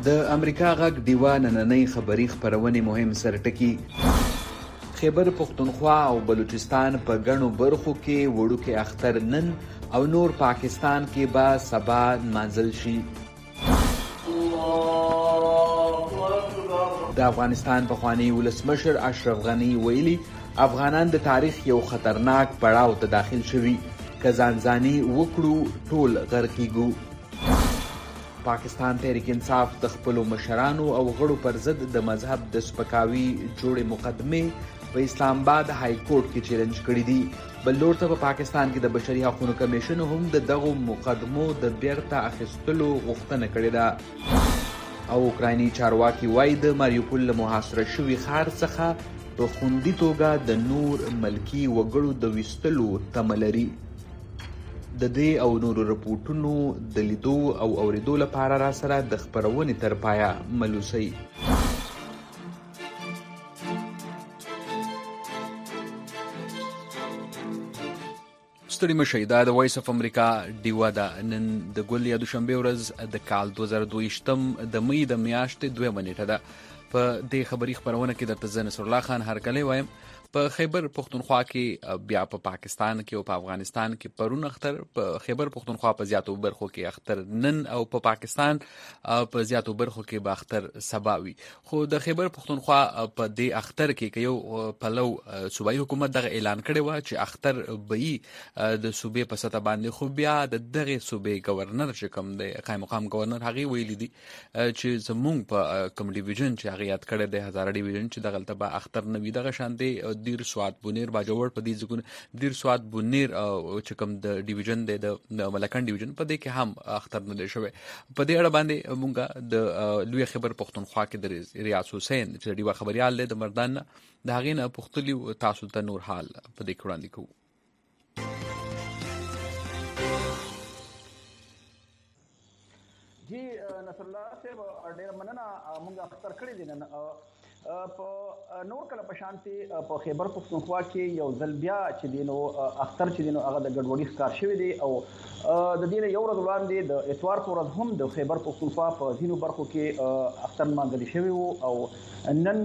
د امریکا غږ ډیوه نننۍ خبري خپرونې مهم سرټکي. خیبر پختونخوا او بلوچستان په ګڼو برخو کې وړوکی اختر نن او نور پاکستان کې به سبا نمانځل شي. د افغانستان پخوانی ولسمشر اشرف غني ویلي افغانان د تاریخ یو خطرناک پړاو ته داخل شوي، که ځانځاني وکړو ټول غرقیږو. پاکستان تحریک انصاف د خپلو مشرانو او غړو پر ضد د مذهب د سپکاوي جوړې مقدمې په اسلام آباد های کورټ کې چیلنج کړي دي. بل لور ته په پاکستان کې د بشري حقوقو کمیشن هم د دغو مقدمو د بیرته اخیستلو غوښتنه کړې ده. او اوکرایني چارواکي وایي د ماریوپول له محاصره شوي ښار څخه په خوندي توګه د نور ملکي وګړو د ویستلو تمه لري. د دې او نورو رپورټونو د لیدو او اوریدو لپاره را سره د خپرونې تر پایه ملوسئ. ستړي مشئ، دا د وایس اف امریکا ډیوه ده. نن د ګل یا دوشنبې ورځ د کال 2022 د مې د میاشتې 2 نیټه ده. په دې خبري خپرونه کې درته زه نصر الله خان هرکلی وایم. په خیبر پختونخوا کې بیا په پاکستان کې او په افغانستان کې پرون اختر، په خیبر پختونخوا په زیاتو برخو کې اختر نن او په پاکستان په زیاتو برخو کې به اختر سبا وي. خو د خیبر پختونخوا په دې اختر کې یو پلو صوبایي حکومت دغه اعلان کړی و چې اختر به د صوبې په سطح باندې، خو بیا د دغه صوبې گورنر چې کوم دی قائم مقام گورنر هغه ویلي دي چې زمونږ په کوم ډیویژن چې هغه یاد کړی دی هزاره ډیویژن چې دغلته به اختر نه وي. دغه شان دی دیر سواد بونیر باجوړ په دې ځګون دیر سواد بونیر چې کوم د ډیویژن دی د ملکن ډیویژن په دې کې هم اختر نه دی شوی. په دې اړه باندې مونږه د لوی خیبر پختونخوا کې د ریاض حسین چې ډیوه خبريال دی د مردان د هغې نه پوښتلي تاسو ته نور حال په دې کې وړاندې کوو. جی نصر الله صاحب ډېر مننه. مونږ اختر کړی دی نن په نور کله په شانتي په خیبر پختونخوا کې یو ځل بیا چې دینو اختر چې دینو هغه د ګډوډۍ ښکار شوی دی او د دې یو ورځ وړاندې د اتوار په ورځ هم د خیبر پختونخوا په ځینو برخو کې اختر نمانځل شوی و او نن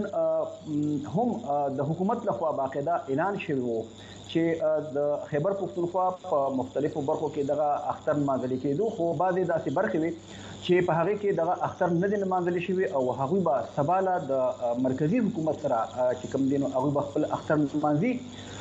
هم د حکومت لخوا باقاعده اعلان شوی و چې د خیبر پختونخوا په مختلفو برخو کې دغه اختر نمانځل کېدو، خو بعضې داسې برخې وي چې په هغه کې دغه اختر نه دی نمانځل شوی او هغوی به سبا له د مرکزي حکومت سره چې کوم دی نو هغوی به خپل اختر نمانځي.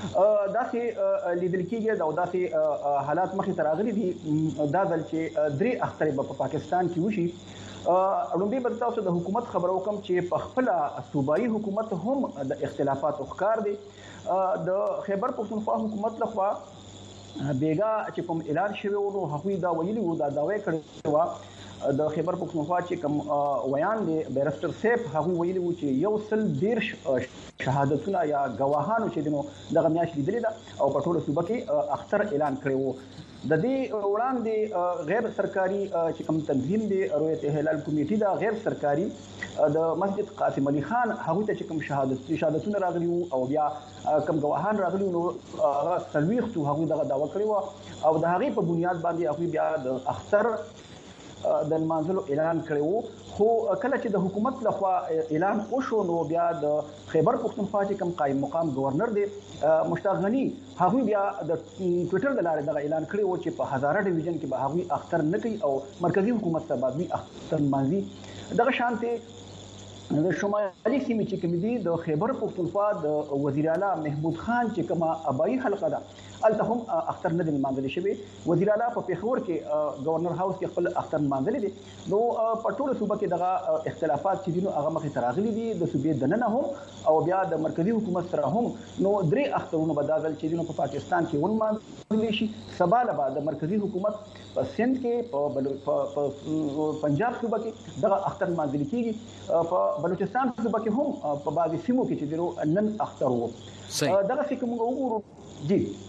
داسې لیدل کېږي او داسې حالات مخې ته راغلي دي دا ځل چې 3 اختر به په پاکستان کې وشي. لومړی به تاسو د حکومت خبر وکم چې په خپل صوبایي حکومت هم د اختلافاتو ښکار دی. د خیبر پختونخوا حکومت لخوا بیګا چې کوم اعلان شوی و نو هغوی دا ویلي و، دا دعوی کړې وه د خیبر پختونخوا چې کوم ویان دی بیرسټر صاحب هغوی ویلي و چې 130 شهادتونه یا ګواهانو چې دینو دغه میاشت لیدلې ده او په ټوله صوبه کې اختر اعلان کړی و. د دې وړاندې غیر سرکاري چې کوم تنظیم دی رویت هلال کمیټي دا غیر سرکاري د مسجد قاسم علي خان هغوی ته چې کوم شهادتونه راغلي وو او بیا کوم ګواهان راغلي نو هغه 40 هغوی دغه دعوه کړې وه او د هغې په بنیاد باندې هغوی بیا د اختر د نمانځلو اعلان کړی وو. خو کله چې د حکومت لخوا اعلان وشو نو بیا د خیبر پختونخوا چې کوم قائم مقام گورنر دی مشتاق غني هغوی بیا د ټویټر د لارې دغه اعلان کړی وو چې په هزاره ډیویژن کې به هغوی اختر نه کوي او مرکزي حکومت ته به دوی اختر نمانځي. دغه شانتې د شمالي سیمې چې کوم دي د خیبر پختونخوا د وزیر اعلی محمود خان چې کومه ابایي حلقه ده الته هم اختر نه دی نمانځل شوی. وزیر اعلی په پیښور کې گورنر هاوس کې خپل اختر نمانځلی دی. نو په ټوله صوبه کې دغه اختلافات چې دي نو هغه مخې ته راغلي دي د صوبې دننه هم او بیا د مرکزي حکومت سره هم. نو 3 اخترونه به دا ځل چې دي نو په پاکستان کې ونمانځلی شي. سبا له به د مرکزي حکومت په سند کې په پنجاب صوبه کې دغه اختر نمانځل کېږي. په بلوچستان صوبه کې هم په بعضې سیمو کې چې دي نن اختر و. دغسې که موږ وګورو جی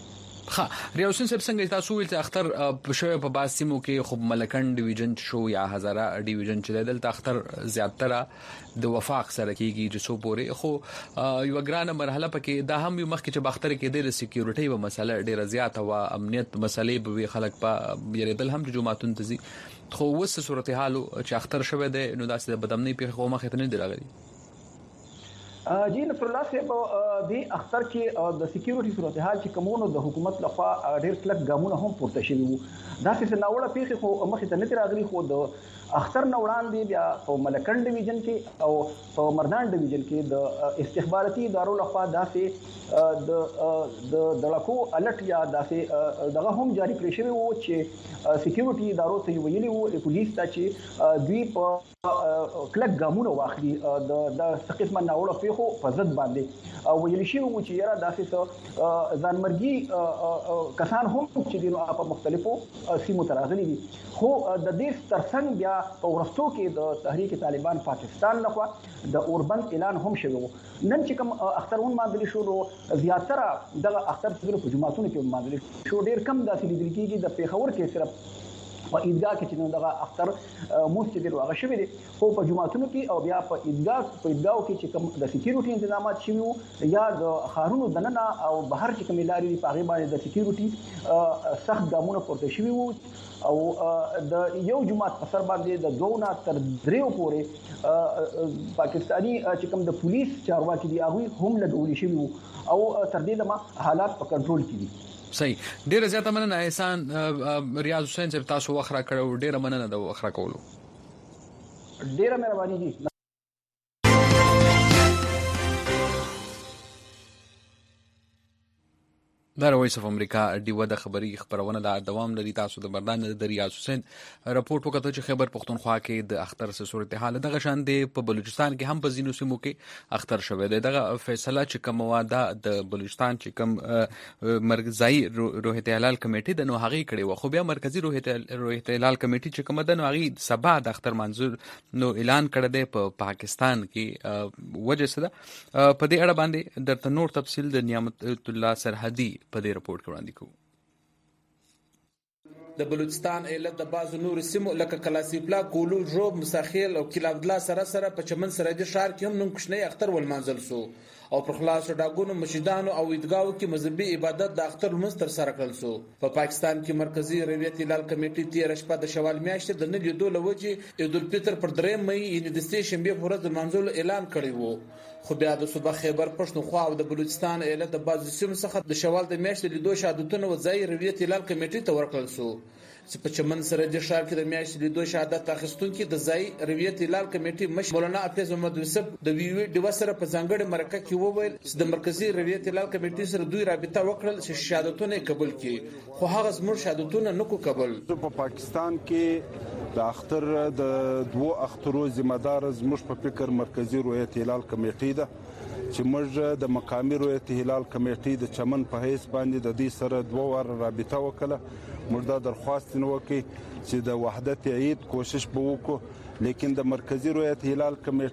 ریاض حسین صاحب څنګه تاسو ویل چې اختر په شوی په باسمو کې خو ملکن ډیویژن شو یا هزاره ډیویژن چې دلته اختر زیاتره د وفاق سره کیږي چې سو پورې خو یو ګرانه مرحله پکې دا هم یو مخکې چې باختر کې د سکیورټي و مسله ډیره زیاته او امنیت مسلې به خلک په یریدل هم جمعهتون تزي خو وسه صورتحال چې اختر شوی دی نو داسې بدامنۍ په خو مخه ته نه دی راغلي جی نصر الله صاحب د اختر کې د سکیورټي صورتحال چې کومونو د حکومت لخوا ډېر کلک ګامونه هم پورته شوي وو دا څه ناوړه پیښې خو مخې ته نه راغلي خو د اختر نه وړاندې بیا په ملکن ډیویژن کې او په مردان ډیویژن کې د استخباراتي ادارو لخوا داسې د دړکو الټ یا داسې دغه هم جاری کړی شوی وو چې سکیورټي ادارو ته ویلي وو پولیس ته چې دوی په کلک ګامونه واخلي د قسمه ناوړه پیښو په ضد باندې او ویل شي وو چې یاره داسې ځانمرګي کسان هم چې دینو په مختلفو سیمو ته راغلي دي خو د دې ترڅنګ بیا په ورستو کې د تحریک طالبان پاکستان لخوا د اوربند اعلان هم شوی وو نن چې کوم اخترون ماندل شو زیاتره دغه اختر په جمعهتون کې ماندل شو ډیر کم داسې لیدل کېږي د پیښور کې صرف په عیدګاه کې چې دغه اختر مسجد الواغه شوی دی خو په جمعهتون کې او بیا په عیدګاو کې چې کوم د سکیورټي تنظیمات شوی وو یا د خارونو دننه او بهر چې کوم لاري په هغه باندې د سکیورټي سخت ګامونه پورته شوی وو او د یو جمعه په سر باندې د 2 نه تر 3 پورې پاکستانی چې کوم د پولیس چارواکي دی هغه هم لګولي شوی وو او تر دې دمه حالات په کنټرول کې دي صحیح ډیره زیاته مننه احسان ریاض حسین صاحب تاسو وخره کړو ډیره مننه د وخره کولو ډیره مهرباني دي د وایس اف امریکا ډیوه د خبري خبرونه د دوام لري تاسو د مردان د ریاض حسین راپورټ وکړو چې خیبر پختونخوا کې د اختر سره صورتحال دغه شان دی په بلوچستان کې هم په زینو سیمو کې اختر شوه دی دغه فیصله چې کوم واده د بلوچستان چې کوم مرکزی روحیت هلال کمیټه د نو هغه کړي و خو بیا مرکزی روحیت هلال کمیټه چې کوم د نو هغه سبا د اختر منظور نو اعلان کړی دی په پاکستان کې وجه سره په دې اړه باندې درته نور تفصیل د نعمت الله سرحدي په دې رپورټ کې وړاندې کوو د بلوچستان ایالت د بعض نور سیمو لکه کلاسیپلا کولو جوب مساخیل او کلابدلا سره په چمن سراجي ښار کې هم نن کوشنی اختر ولمانځل سو او پر خلاص ډاګونو مسجدانو او عیدګاو کې مذهبي عبادت د اختر لمونځ تر سره کړل سو په پاکستان کې مرکزی رویت هلال کمیټې 13 شپه د شوال میاشتې د نه لیدو لوجه عید الفطر پر 3 مې یعنی د سې شنبه په ورځ د منځول اعلان کړی وو خو بیا د صبح خیبر پښتونخوا او د بلوچستان ایالت د بعض سیمو څخه د شوال د میاشتې لیدو شهادتونه وځي رویت هلال کمیټې ته ورکړل سو چې په چمن سره د ښار کې د میاشتې لیدو شهادت اخیستونکو د ځای رویت هلال کمیټې مشر مولانا حافظ محمد یوسف د وی ډیو سره په ځانګړي مرکه کې وویل چې د مرکزی رویت هلال کمیټې سره دوی رابطه وکړل چې شهادتونه قبول کړي خو هغه زموږ شهادتونه نه کو قبول په پاکستان کې د اختر د 2 اخترو ذمہ دار زموږ په فکر مرکزی رویت هلال کمیټې ده چې موږ د مقامی رویت هلال کمیټې د چمن په حیث باندې د دې سره 2 وار رابطه وکړه موږ دا درخواست وکړو چې د وحدت عید کوشش به وکړو لیکن د مرکزی رویت هلال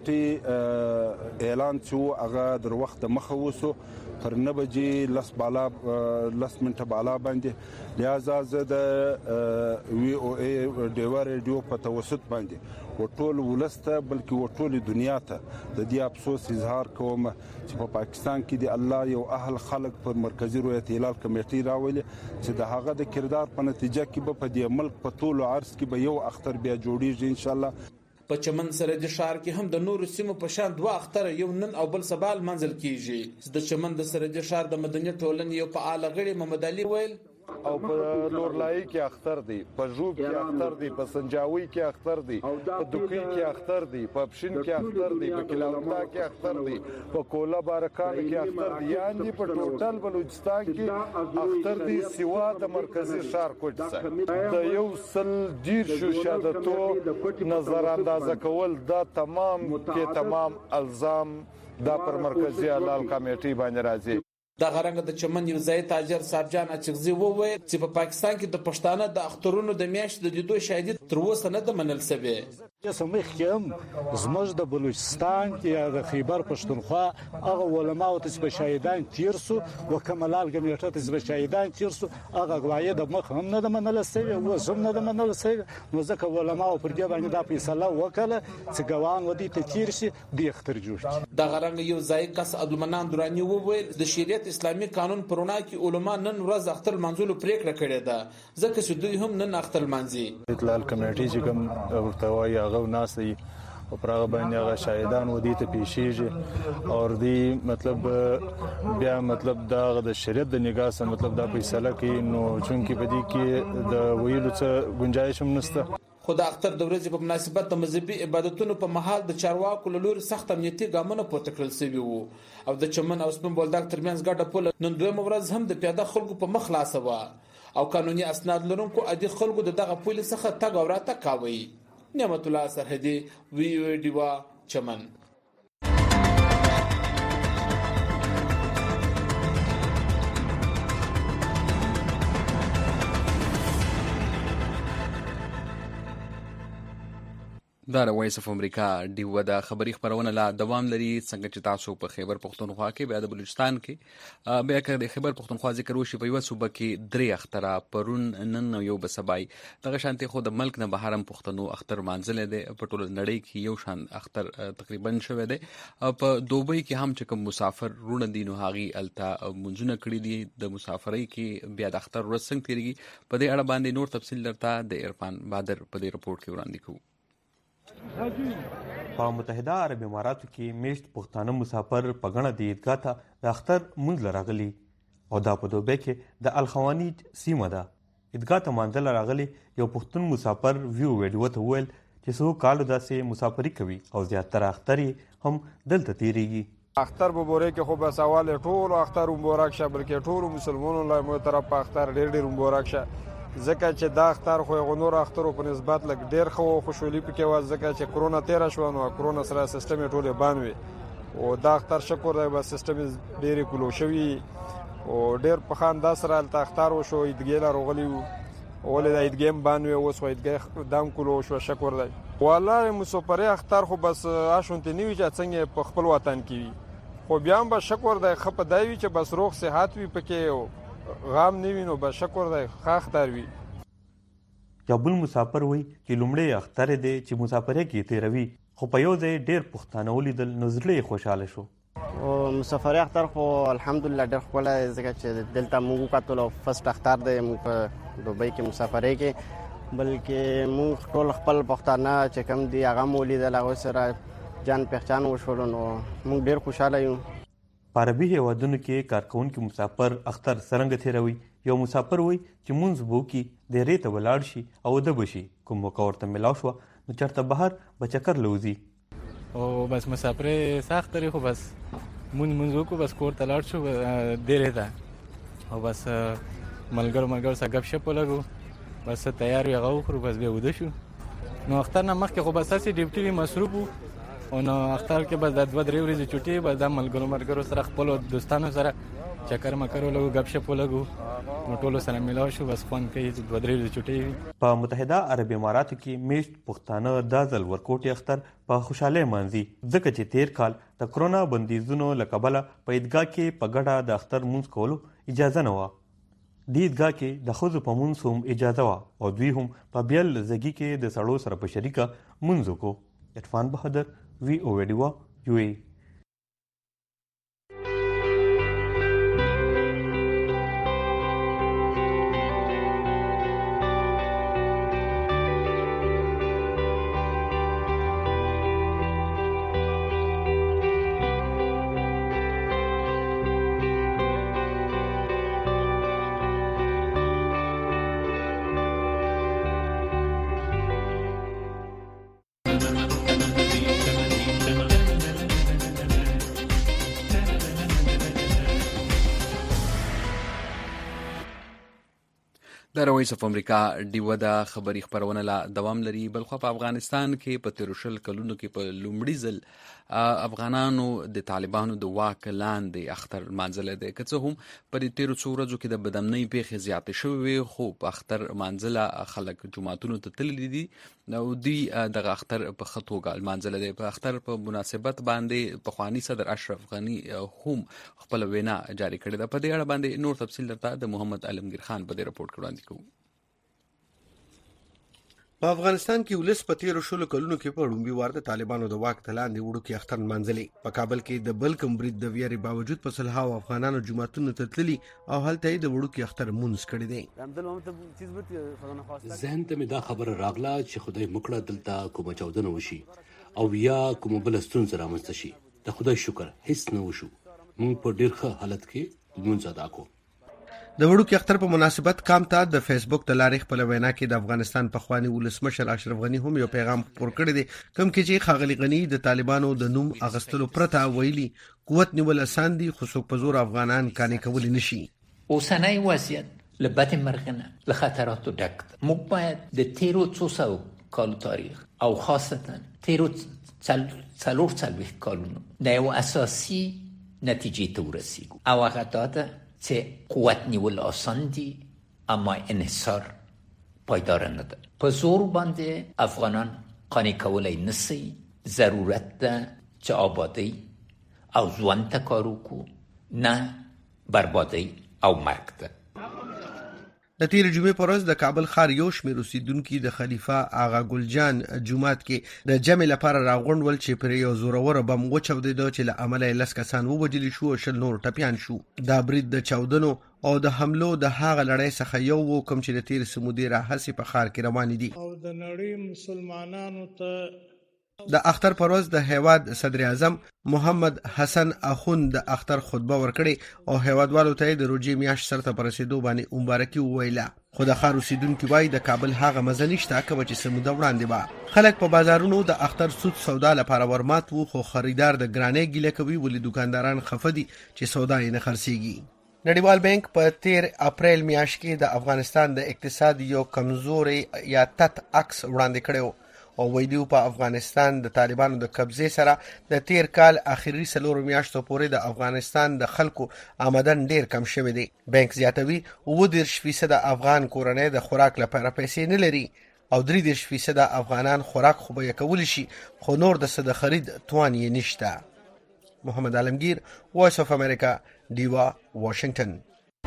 کمیټې اعلان چې هغه در وخت مخه وسو تر 9 بجې لس منټه بالا باندې لہذا زه د وی او ای ډیو ریډیو په توسط باندې وټول ولسته بلکې وټول دنیا ته د دې افسوس اظهار کوم چې په پاکستان کې د الله یو اهل خلق پر مرکزی رویت هلال کمیټې راولي چې د هغه د کردار په نتیجه کې په دې ملک په ټول عرض کې به یو اختر بیا جوړیږي ان شاء الله په چمن سره د ښار کې هم د نورو سیمو په شان 2 اختر یو نن او بل سبا منځل کیږي د چمن د سره د ښار د مدني ټولنې یو فعال غړي محمد علي ویل او په لورلای کې اختر دی په ژوب کې اختر دی په سنجاوي کې اختر دی په دوکۍ کې اختر دی په پښین کې اختر دی په کلاوطا کې اختر دی په کولا بارکان کې اختر دی یعنی په ټوټل بلوچستان کې اختر دی سوا د مرکزی ښار کوټ څخه د یو سل ډیر شو شهادتو نظر اندازه کول دا تمام الزام دا پر مرکزی هلال کمیټې باندې راځي دغه رنګ د چمن یو ځای تاجر صاحبجان اچغزي وویل چې په پاکستان کې د پښتانه د اخترونو د میاشتې د لیدو شاهدي تر اوسه نه ده منل شوې. سمخ کې هم زموږ د بلوچستان کې یا د خیبر پښتونخوا هغه علماء ته چې شاهدان تیر سو وکملال کمیټه ته چې شاهدان تیر سو هغه غوايي د مخ هم نه ده منل شوې او زم نه ده منل شوې. نو ځکه علماء پر دې باندې دا فیصله وکړه چې ګوان ودی ته تیر شي د اختر جوړ شي. دغه رنګ یو ځای کس عبدالمنان درانی وویل د شریعت اسلامي قانون پرونا کې علما نن ورځ اختر منځلو پریکړه کړې ده ځکه چې دوی هم نن اختر منځي. اطلاع کمیټې چې کوم ورتوي هغه ناس دی او پرغه باندې هغه شاهدان ودی ته پیشیږي او دی مطلب بیا مطلب دا د شریعت د نگاه سره مطلب دا فیصله کوي. نو چونکی بدی کې د ویلو څخه گنجائش هم نشته. خو د اختر د ورځې په مناسبت د مذهبي عبادتونو په مهال د چارواکو له لوري سخت امنیتي ګامونه پورته کړل شوي وو او د چمن او سپین بولدک ترمنځ ګډه پوله نن دویمه ورځ هم د پیاده خلکو په مخ خلاصه وه او قانوني اسناد لرونکو عادي خلکو د دغه پولې څخه تګ او راتګ کاوه. نعمت الله سرحدي وی او ډیوا چمن. دا د وایس اف امریکا ډیوه د خبري خبرونه لا دوام لري. څنګه چې تاسو په خیبر پښتونخوا کې بیا د بلوچستان کې بیا که د خیبر پښتونخوا ذکر وشي په یو صوبه کې درې اختره پرون نن یو بسبای دغه شانتي خو د ملک نه بهرم پښتنو اختر مانځل دي په ټول نړۍ کې یو شان اختر تقریبا شوه دي. په دوبۍ کې هم چې کوم مسافر رونه دي نو هغه التا منځونه کړی دي د مسافرۍ کې بیا د اختر ورځ څنګه تیریږي په دې اړه باندې نور تفصیل درته د عرفان بادر په دې رپورت کې وړاندې کوو. په متحده عرب اماراتو کې میشت پښتانه مسافر په غڼه د عیدګاه ته د اختر مونځ راغلي او دا په دوبۍ کې د الخوانیج سیمه ده. عیدګاه ته مانځل راغلي یو پښتون مسافر ویو ویډیو ته وویل چې څو کالو داسې مسافري کوي او زیاتره اختر هم دلته تیریږي. اختر په بوره کې خو بس اول ټول اختر مبارک شه بلکې ټول مسلمانانو له مو طرف په اختر ډېر مبارک شه ځکه چې دا اختر خو غنور اخترو په نسبت لګ ډېر خو خوشحالي پکې و ځکه چې کرونا تیر شو نو کرونا سره سیستم ټوله بانوي او دا اختر شکر دی بس سیستم ډېر کولو شوی او ډېر په خان دا سره ال اختر وشو ایدګیلا روغلی ولې د ایدګیم بانوي اوس خو ایدګ دام کولو شو شکر دی. والله مسافرې اختر خو بس آشونته نیوي چې څنګه په خپل وطن کې خو بیا هم به شکر دی خپ دایوي چې بس روغ صحت وي پکې غام نیوي نو به شکر دی خاخ تر وي. یو بل مسافر وای چې لومړی اختر دی چې مسافرۍ کې تیروي خو په یو ځای ډېر پښتانه ولیدل نو زړه خوشاله شو. او مسافرۍ اختر خو الحمدلله ډېر ښکلی ځکه چې دلته موږ وکتلو فرسټ اختر دی موږ په دوبۍ کې مسافرۍ کې بلکې موږ ټول خپل پښتانه چې کوم دي هغه مو ولیدل هغوی سره جان پهچان وشولو نو موږ ډېر خوشحاله یو. په عربي هیوادونو کې کارکوونکي مسافر اختر څرنګه تیروي. یو مسافر وای چې مونځ به وکړي د ریته ولاړ شي او ده به شي کوم موقع ورته میلاو شوه نو چېرته بهر به چکر لوځي او بس مسافرۍ سخت لري خو بس مونځ وکړو بس کور ته لاړ شو دې ریته او بس ملګرو سره ګپ شپ ولګو بس تیار وي هغه وخورو بس بیا وده شو. نو اختر نه مخکې خو بس هسې ډیوټي وي مصروف وو او نو اختر کې بس د 2-3 ورځې چټي بس د ملګرو سره خپل دوستانو سره چکر مکر ولګو غب شپ ولګو نو ټولو سره ملاو شو بس خوند کوي 2-3 ورځې چټي. په متحده عرب اماراتو کې میشت پښتانه دا ځل ورکوټي اختر په خوشاله مانځي ځکه چې تیر کال د کرونا بندیزونو له کبله په عیدګاه کې په ګډه د اختر مونځ کولو اجازه نه وه. د عیدګاه کې د ښځو په مونځ هم اجازه وه او دوی هم په بیل زګي کې د سړو سره په شریکه مونځ وکړو. عرفان بهادر وی او ډیوا یو ای. د وایس اف امریکا ډیوه د خبري خبرونه لا دوام لري. بلخو په افغانستان کې په 13 کلونو کې په لومړي ځل افغانانو د طالبانو د واک لاندې اختر منځله دی. که څه هم په دې تیرو څو ورځو کې د بدامنۍ پیښې زیاتې شوې وي، خو په اختر منځله خلک جوماتونو ته تللي دي او دوی دغه اختر په ښه توګه منځله دی. په اختر په مناسبت باندې پخواني صدر اشرف غني هم خپل وینا جاری کړې ده. په دې اړه باندې نور تفصیل درته د محمد علمگیر خان په دې رپورټ کې وړاندې کوو. په افغانستان کې ولس په تیرو شلو کلونو کې په لومړي وار د طالبانو د واک ته لاندې وړوکي اختر نمانځلې. په کابل کې د بل کوم برید د ویرې باوجود په سلهاو افغانانو جوماتونو ته تللي او هلته یې د وړوکي اختر مونځ کړی دی. ذهن ته مې دا خبره راغله چې خدای مکړه دلته کومه چاودنه وشي او یا کومه بله ستونزه رامنځته شي. د خدای شکر هیڅ نه وشو. موږ په ډېر ښه حالت کې لمونځ ادا کوو. د وړوکي اختر په مناسبت کام ته د فیسبوک د لارې خپل وینا کې د افغانستان پخوانی ولسمشر اشرف غني هم یو پیغام خپور کړی دی، کوم کې چې ښاغلي غني د طالبانو د نوم اغستلو پرته ویلي قوت نیول آسان دي خو څوک په زور افغانان قانع کولی نشي. اوسنی وضعیت له بد مرغنه له خطراتو ډک ده. موږ باید د تیرو 200 کالو تاریخ او خاصتا تیرو 4 کالونو د یو اساسي نتیجې ته ورسیږو او هغه دا ده چې قوت نیول آسان دي اما انحصار پایدار نه ده. په زور باندې افغانان قانع کولی نشي. ضرورت ده چې آبادی او ژوند ته کار وکړو، نه بربادی او مرګ ده. د تیر جمعې پر ورځ د کابل ښار یو شمېر اوسیدونکي د خلیفه آغا ګلجان جومات کې د جمع لپاره راغونډ ول چې پر یو زوروره بم وچاودېده چې له امله 10 کسان ووژل شو او 10 نور ټپیان شو. دا برید د چاودنو او د حملو د هغه لړۍ څخه یو و کوم چې د تیر سمودي راهسې په ښار کې روان دي. او د نړۍ مسلمانانو ته د اختر پر ورځ د هیواد صدر اعظم محمد حسن اخوند د اختر خطبه ورکړي او هیوادوالو ته د روزي میاشت سره په رسیدو باندې مبارکي وویله. خو د ښار اوسیدونکي وایي د کابل هغه مزه نشته کوم چې سموده وړاندې به. خلک په بازارونو د اختر سود سودا لپاره ورمات وو، خو خریدار د ګرانۍ ګیله کوي ولې دکانداران خفه دي چې سودا یې نه خرڅېږي. نړیوال بانک په 13 اپریل میاشت کې د افغانستان د اقتصاد یو کمزوري یا تت عکس وړاندې کړو او ویډیو په افغانستان د طالبانو د قبضې سره د تیر کال اخیری 4 میاشتو پورې د افغانستان د خلکو آمدن ډیر کم شوی دی. بانک زیاتوي 30% افغان کورنۍ د خوراک لپاره پیسې نه لري او 30% افغانان خوراک خو به کولی شي خو نور د څه د خرید توان یې نشته. محمد علمگیر، وایس اف امریکا، دیوا، واشنگټن.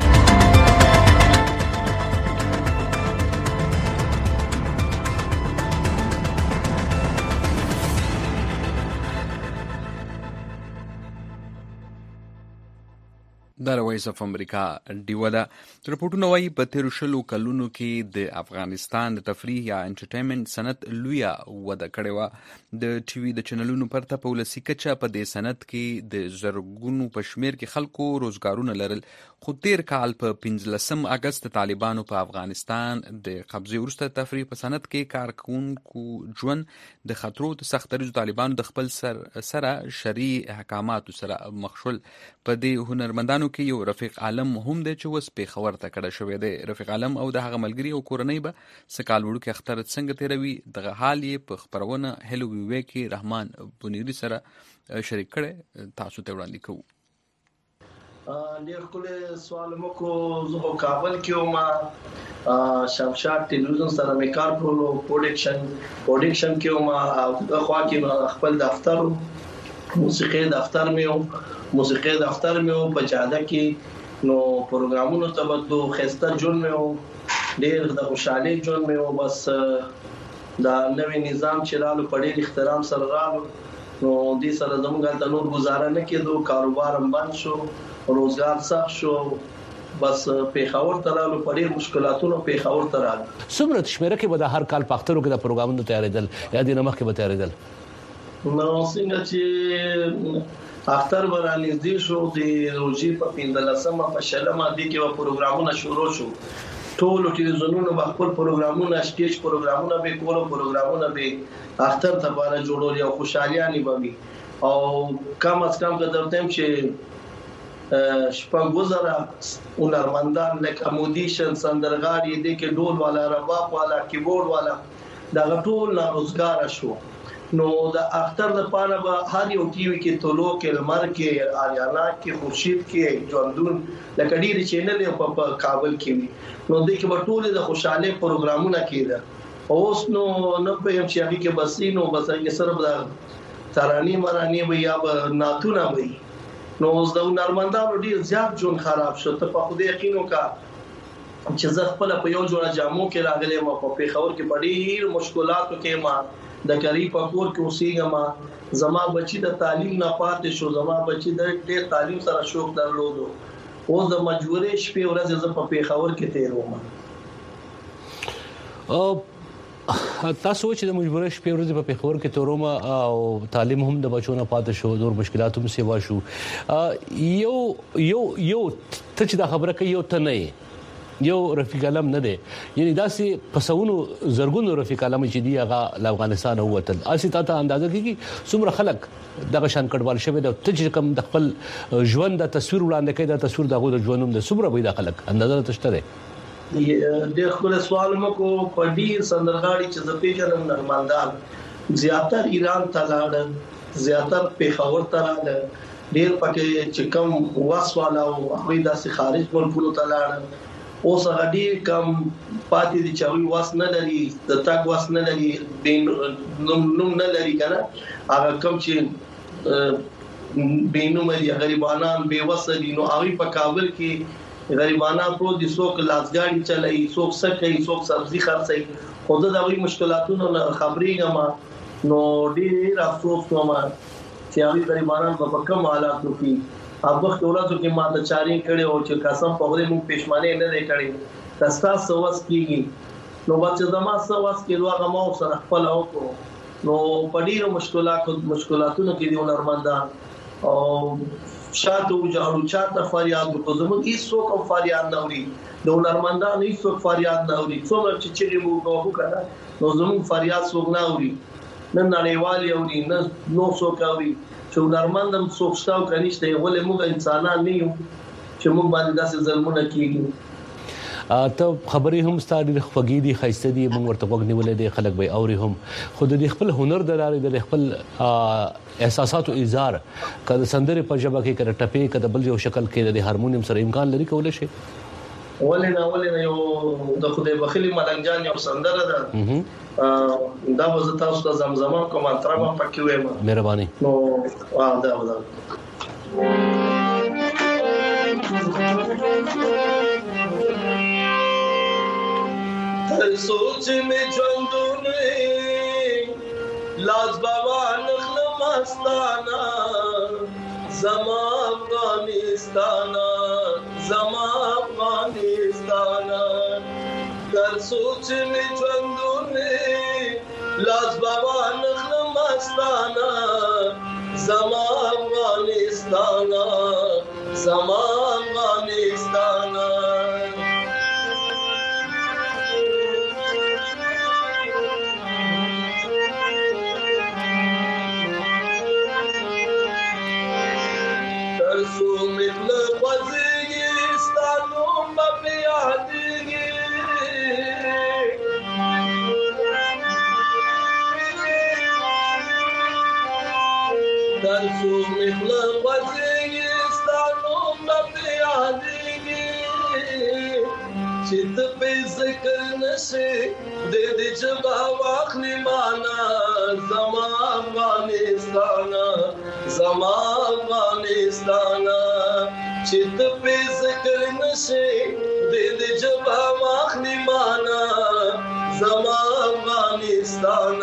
د وایس اف امریکا ډیوا ده. رپورټونه وایي په تیرو شلو کلونو کې د افغانستان د تفریح یا انټرټینمنټ صنعت لویه وده کړې وه. د ټي وي د چینلونو پرته په ولسي کچه په دې صنعت کې د زرګونو په شمیر کې خلکو روزګارونه لرل. خو تیر کال په 15 اگست طالبانو په افغانستان د قبضې وروسته تفریح په صنعت کې کارکونکو ژوند د خطرو د سختریزو طالبانو د خپل سره شرعي احکاماتو سره مخ شول. په دې هنرمندانو کې یو رفیق عالم هم دی چې اوس پیښور ته کډه شوی دی. رفیق عالم او د هغه ملګري او کورنۍ به څه کال وړوکی اختر څنګه تیروي دغه حال یې په خپرونه هلو ویوې کې رحمان بنیری سره شریک کړی. تاسو ته وړاندې کوو. ډېر ښکلی سوال مو کو. زه کابل کې وم، شمشاد ټلویزیون سره مې کار کولو، پروډکشن کې وم او خوا کې خپل دفتر موسیقي دفتر مې په جاده کې نو پروګرامونو ته بدلو خسته جون مې ډېر د خوشحالي جون مې بس دا نوې نظام چې رالو په ډېر احترام سره رالو نو دې سره زموږ د نور گزاره نه کېدو، کاروبار هم بند شو، روزګار سخت شو، بس پیښور ته رالو په ډېر مشکلاتونو پیښور ته رالو. څومره شمیره کې به د هر کال په اخترو کې د پروګرامونو تیارېدل یا د نمخ کې به تیارېدل؟ نو څنګه چې اختر ورانږدې شو د روزي په 15مه په 16مه دي کې پروګرامونه شروع شو. ټول ټلویزیونونو په خپل پروګرامونه سټیج پروګرامونه به کولو، پروګرامونه به اختر ته باندې جوړول او خوشاليانې به او کم از کم که درته چې شپږ وزره هنرمندان لکه مودیشن سندرغاړي دي کې ډول والا، رباب والا، کیبورډ والا دا ټول روزګار شو نو د اختر لپاره به هر یو ټي وي کې تولو کې لمر کې آریانا کې خورشید کې ژوندون لکه ډېری چینل په کابل کې وي نو د کې ټول د خوشاله پروګرامونه کېده اوس نو نه په یم چې هغه کې بسینو بس کې صرف د ترانی مرانی وي یا ناتونه وي نو اوس د نرمندانو ډیر زیات جون خراب شو ته په خوده یقینو کا چې زه خپل په یو جوړه جامو کې راغلم په پیښور کې ډیر مشکلاتو کې ما د کری په کور کې اوسېږم زما بچی د تعلیم نه پاتې شو زما بچی د ډېر تعلیم سره شوق درلودو اوس د مجبورې شپې ورځې زه په پیښور کې تیروم تاسو چې د مجبورې شپې ورځې په پیښور کې تیروم او تعلیم هم د بچو نه پاتې شو نور مشکلات هم سیوا شو یو ته چې دا خبره کوي یو ته نه یو رفیق علم نه دی یعنی داسې پسونو زرګونو رفیق علم چې دی هغه افغانستان ووتل اسی ته اندازه کیږي څومره خلک دغه شان کډوال شوی د ته چې کوم د خپل ژوند د تصویر وړاندې کوي د تصویر دغه د ژوندوم د څومره وي د خلک اندازه تشته دی د خپل سوال مکو په ډیر سندرغاړي چې د پیژنم نرمندان زیاتر ایران ته لاړل زیاتر پیښور ته لاړل ډیر پکې چې کوم واسواله او هغه داسې خارج ملکونو ته لاړل اوس هغه ډیر کم پاتې دي چې وی واس نه لري د تاګ واس نه لري نوم نه لري کنه هغه کم چې بینو مې غریبانان بے وسه نو هغه په کابل کې غریبانان په دې څوک لاسګاډي چلای څوک سکه څوک سبزي خرڅي خود دا وی مشکلاتونو خبرېږم نو ډیر افسوس کوم چې هغه غریبانان په کوم حالاتو کې هغه ټولاتو کې ماته چاري کړي او چې قسم په غوړې مونږ پېشمانه نه دی کړی تاسو سوس کیږي نو بچ زما سوس کې هغه مو سره خپل او نو پډیرو مشکلاتونو کې دی نرمندان او شاته وجاړو چاته فریاد وکړو زموږ هیڅ څوک فریاد نه اوري د نرمندان هیڅ څوک فریاد نه اوري څومره چې مو کوو کنه نو زموږ فریاد څوک نه اوري نن نړیوال اوري نه نو څوک اوري چې نرمندم څوک شتاو کنيشته ولې موږ انسانان نه یو چې موږ باندې داسې ظلمونه کیږي ته خبرې هم ستاري خوږې دي خاصه دي موږ ورته وګنیولې دي خلک به اوري هم خود دې خپل هنر دلاري د خپل احساساتو اظهار کله سندره په ژبه کې کړه ټپې کده بل یو شکل کې د هارمونیم سره امکان لري کولای شي ولې نه یو د خدای بخیلی ملنګجان یو سندره ده دا وزه تاسو ته زمزمه کوم تر ما پکې وایم مهرباني نو دا تر سوچ می ژوندونه لاس بابا نخل مستانا زما افغانستان تر سوچ می ژوندونه لاس بابا نخل مستانا زما افغانستان چت په ذکر نشي د دې جبا واخلي معنا زما افغانستان چت په ذکر نشي د دې جبا واخلي معنا زما افغانستان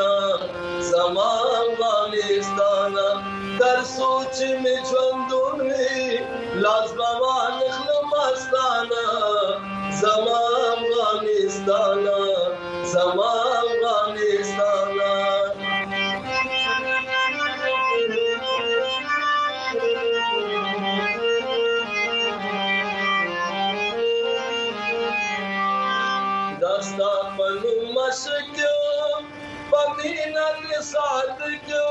در سوچ می ژوندونه لاس بابا نخل مستانا زما افغانستان دستا پنو مشکو پمینا کے ساتھ کیوں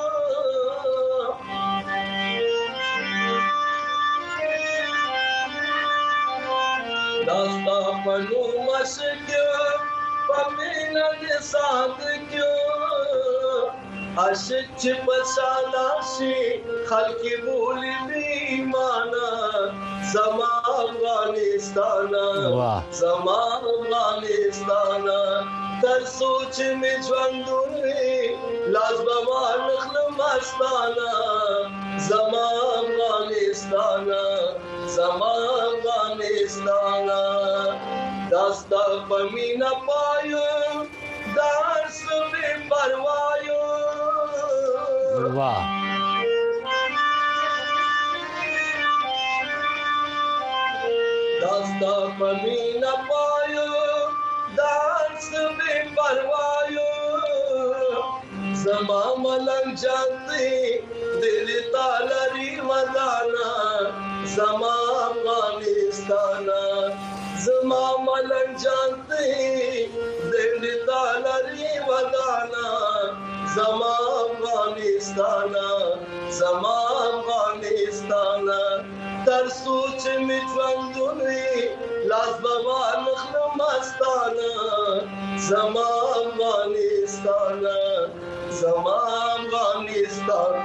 دستا پنو مشکو پمینا کے ساتھ کیوں عاشق چې پسالا شي خلک بولی بیمانا زما افغانستان زما افغانستان تر سوچ می ژوندونی لاس بما نخل مستانا زما افغانستان زما افغانستان داستا پمینا پایو داس بے پروایو واہ داستا پمینا پایو داس بے پروایو زما ملنگ جانتی دل تالری ودانا زما افغانستان زما ملنگ جانتی دل تالری ودانا زما افغانستان زما افغانستان تر سوچ می ژوندونی لاس بما نخل مستان زما افغانستان زما افغانستان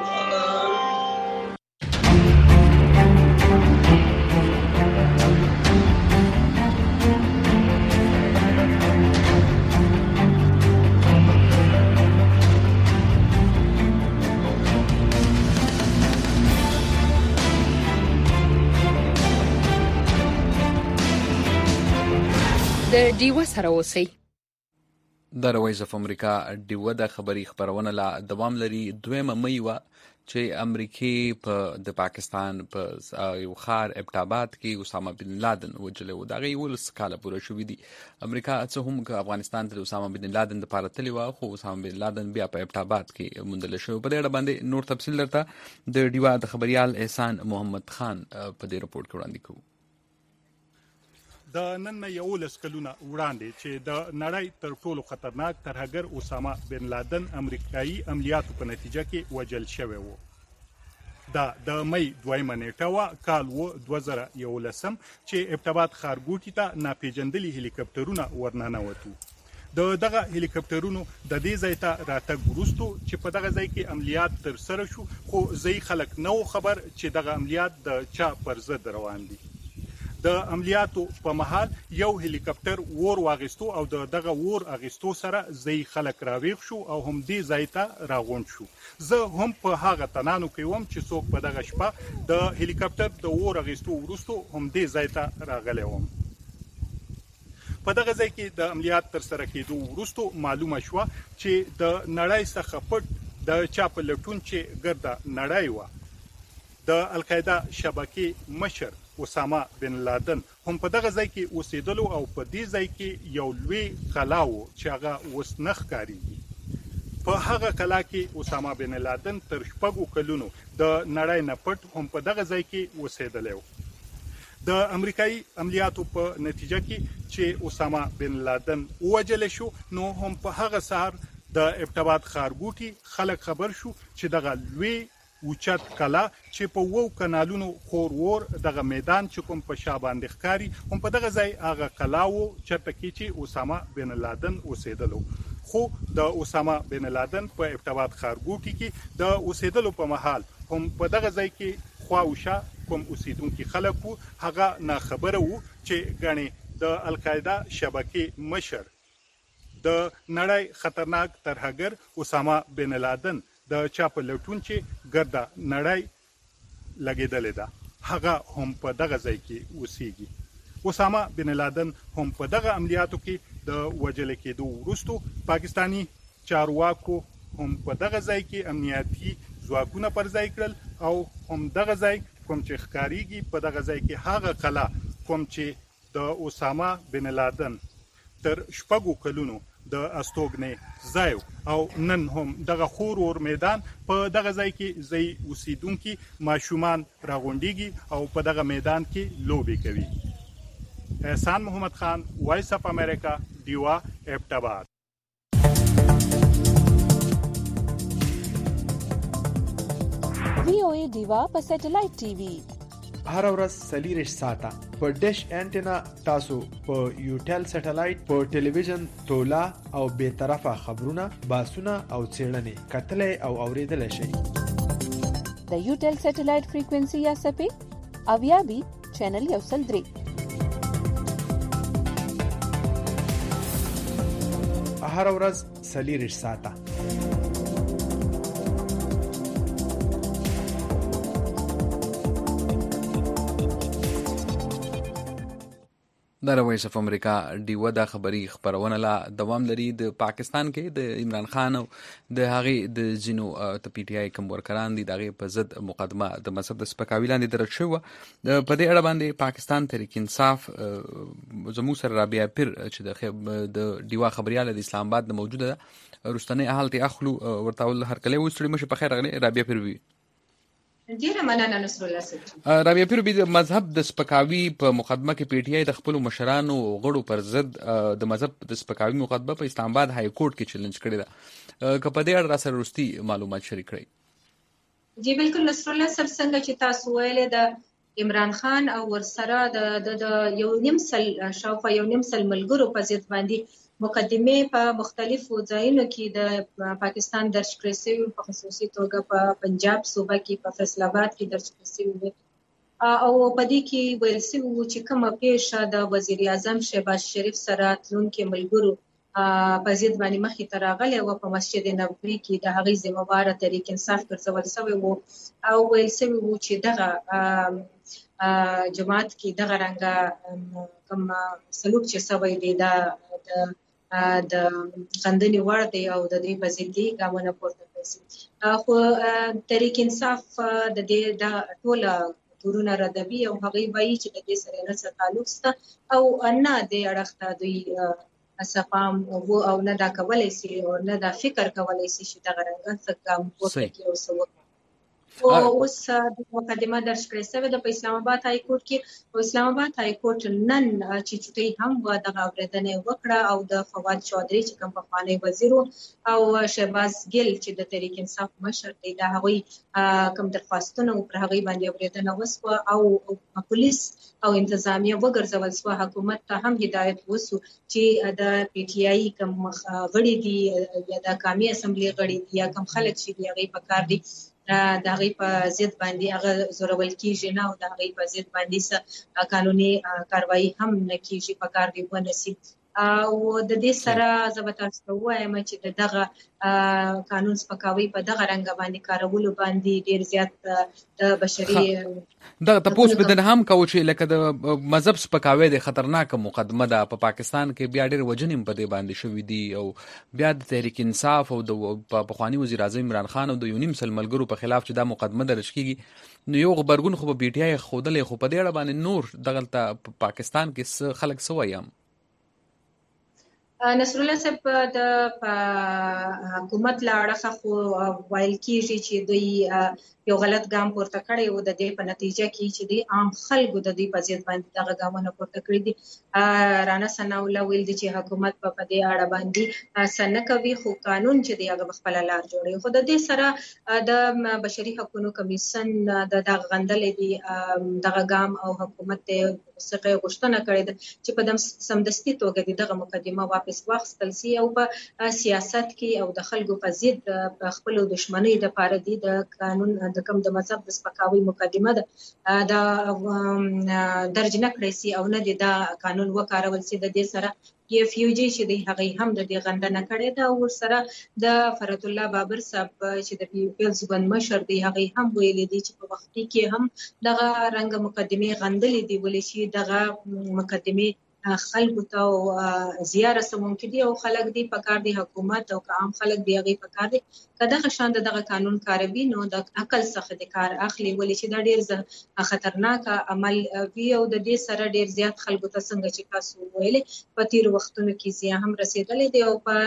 د ډیوه سره اوسئ. د وایس اف امریکا ډیوه د خبري خبرونه لا دوام لري. 2 مې و چې امریکای په د پاکستان په یو خار ابټاباد کې اسامه بن لادن وجلو دا غي ول سکاله پوره شوې دي. امریکا څه هم افغانستان ته اسامه بن لادن د پاره تلی و خو اسامه بن لادن بیا په ابټاباد کې مندل شو. په دې اړه باندې نور تفصیل درته د ډیوه د خبريال احسان محمد خان په دې رپورت کې وړاندې کوي. د نن 11 کلونه وړاندې چې د نړۍ تر ټولو خطرناک ترهګر اسامه بن لادن امریکایي عملیاتو په نتیجه کې وژل شوی و. دا د مې 2 نیټه و کال و 2011 چې ابټاباد ښارګوټي ته ناپېژندلي هلیکاپټرونه ورننوتو. دغه هلیکاپټرونو د دې ځای ته راتګ وروسته چې په دغه ځای کې عملیات تر سره شو خو ځای خلک نو خبر چې دغه عملیات د چا پر ضد روان دي. د عملیاتو په محل یو هلیکاپټر ور واغستو او دغه ور اغستو سره ځای خلک راویښ شو او هم دې ځای ته راغون شو. زه هم په هغه تنانو کې وم چې څوک په دغه شپه د هلیکاپټر د ور اغستو وروسته هم دې ځای ته راغلی وم. په دغه ځای کې د عملیات تر سره کېدو وروسته معلومه شوه چې د نړۍ څخه پټ د چا په لټون چې ګرده نړۍ وه د القاعده شبکې مشر اسامه بن لادن هم په دغه ځای کې اوسېدلو او په دې ځای کې یو لوی قلا و چې هغه اوس نه ښکارېږي. په هغه قلا کې اسامه بن لادن تر 6 کلونو د نړۍ نه پټ هم په دغه ځای کې اوسېدلی و. د امریکایي عملیاتو په نتیجه کې چې اسامه بن لادن ووژل شو نو هم په هغه سهار د ابټاباد ښارګوټي خلک خبر شو چې دغه لوی اوچت کلا چې په وو کانالونو خور ور دغه میدان چې کوم په شا باندې ښکاری هم په دغه ځای هغه کلا وو چرته کې چې اسامه بن لادن اوسېدلو. خو د اسامه بن لادن په ابټاباد ښارګوټي کې د اوسېدلو په محل هم په دغه ځای کې خواوشا کوم اوسیدونکو خلک وو هغه نه خبره وو چې غني د القاعده شبکې مشر د نړۍ خطرناک ترهګر اسامه بن لادن د چا په لټون چې ګرده نړۍ لګېدلې ده هغه هم په دغه ځای کې اوسېږي. اسامه بن لادن هم په دغه عملیاتو کې د وژل کېدو وروسته پاکستانی چارواکو هم په دغه ځای کې امنیتي ځواکونه پر ځای کړل او هم دغه ځای کوم چې ښکاریږي په دغه ځای کې هغه قلا کوم چې د اسامه بن لادن تر 6 کلونو د استوګنې ځای او نن هم دغه خور ور میدان په دغه ځای کې ځای اوسیدونکو ماشومان راغونډيږي او په دغه میدان کې لوبي کوي. احسان محمد خان وایس اف امریکا ډیوا ابټاباد. VOA ډیوا په سټلایټ ټي وي هر ورځ 40 ساعته په ډیش انټینا تاسو په یوټل سټلایټ په ټلویزیون تولا او به طرفه خبرونه باسونه او څېړنې کتلې او اوریدل شي. د یوټل سټلایټ فریکوئنسي یا سپې او یا بي چینل یو سل 3 هر ورځ 40 ساعته. د وایس اف امریکا ډیوه د خبري خبرونه لا دوام لري. د پاکستان کې د عمران خان او د هغه د جنو ته پی ټی آی کوم ورکران دي دغه په ضد مقدمه د مذهب د سپکاوي لاندې درج شو. په دې اړه باندې پاکستان تحریک انصاف زموږ سره رابعه پیر چې د ډیوه خبريال د اسلام آباد د موجوده رستنی حالت اخلو ورتاول هر کله وستړي مشه په خیر غلي رابعه پیر وی ډیره مننه نصر الله صاحب. رابعه پیر د مذهب د سپکاوي په مقدمه کې پی ټی آی د خپل مشرانو غړو پر ضد د مذهب د سپکاوي مقدمه په اسلام آباد های کورټ کې چیلنج کړی دا کپه دې اړه سره رستي معلومات شریک کړئ. جی بالکل نصر الله صاحب څنګه چې تاسو ویلې د عمران خان او ورسره د یو نیم سل شاوخوا یو نیم سل ملګرو په ضد باندې مقدمه په مختلفو ځایونو کې د پاکستان درج کړې شوی په خصوصي توګه په پنجاب صوبه کې په فیصل آباد کې درج کړې شوی او په دې کې ویل شوی چې کومه پیښه د وزیر اعظم شهباز شریف سره تلونکو ملګرو په ضد باندې مخې ته راغلی او په مسجد نبوي کې د هغې ذمہواره تحریک انصاف ګرځول شوی و او ویل شوی و چې دغه جماعت کې دغه رنګه کوم سلوک چې شوی دی د غندنې وړ دی او د دې په ضد دي ګامونه پورته کړي. خو تحریک انصاف د دې د ټوله تورونه ردوي او هغې وایي چې د دې سره نه څه تعلق شته او نه د اړخ ته دوی صفام او نه دا کولی شي او نه دا فکر کولی شي چې دغه رنګه څه ګام پورته کړي او څه وکړي. اوس د مقدمه درج کړې شوې ده په اسلام آباد های کورټ کې او اسلام آباد های کورټ نن چې چوټۍ هم دغه اورېدنه وکړه او د فواد چودري چې کوم پخوانی وزیر او شهباز ګل چې د تحریک انصاف مشر دی د هغوی کوم درخواستونه پر هغې باندې اورېدنه وسوه او پولیس او انتظامیه وګرځول شوه. حکومت ته هم هدایت وسو چې د پی ټی آی کوم غړي دي یا د قومي اسمبلی غړي دي یا کوم خلک چې دی هغې په کار دي د هغې په ضد باندې هغه زورول کېږي نه او د هغې په ضد باندې څه قانوني کاروایي هم نه کېږي په کار دې ونسي. او د دې سره زه به تاسو ته ووایم چې دغه قانون سپکاوي په دغه رنګ باندې کارولو باندې ډېر زیات د بشري دغه تاسو په دنه هم کوي چې لکه د مذهب سپکاوي د خطرناک مقدمه ده په پاکستان کې بیا ډېر وجنیم په دې باندې شوې دي او بیا د تحریک انصاف او د پخوانی وزیر اعظم عمران خان او د یونیم سل ملګرو په خلاف چې دا مقدمه درج کیږي نو یو خبرګون خو په بي ټي آی خودلې خو په دې اړه باندې نور دغه پاکستان کې خلک سویم نصر الله صاحب د حکومت له اړخه خو ویل کېږي چې دوی یو غلط ګام پورته کړی و د دې په نتیجه کې چې د عام خلکو د دوی په ضد باندې دغه ګامونه پورته کړي دي. رانا ثناء الله ویل دي چې حکومت په دې اړه باندې څه نه کوي خو قانون چې دی هغه خپل لار جوړوي. خو د دې سره د بشري حقوقو کمیشن د دغه غندلې دي دغه ګام او حکومت ته څخه غوښتنه کړې ده چې په سمدستي توګه دغه مقدمه واپس واخیستل شي او په سیاست کې او د خلکو په ضد خپل دښمنۍ د پاره دي د قانون د کوم د مذهب د سپکاوي مقدمه ده دا درج نه کړی شي او نه دا قانون وکارول شي. د دې سره اف یو جی چې دی هغه هم د دې غندنه کړې ده او سره د فرات الله بابر صاحب چې د پیپلز ګوند مشر دی هغه هم ویلي دي چې په وخت کې هم دغه رنګ مقدمه غندلې دی ولې چې دغه مقدمه خلکو ته زیاره سمونکې دي او خلک دی په کار دی حکومت او عام خلک دی هغه په کار دی کداغه شان دغه قانون کاروي نو د عقل څخه د کار اخلي ولې چې دا ډیر خطرناک عمل وی او د دې سره ډیر زیات خلکو ته څنګه چې تاسو ویلې په تیر وختونو کې زیات هم رسیدلې دی او په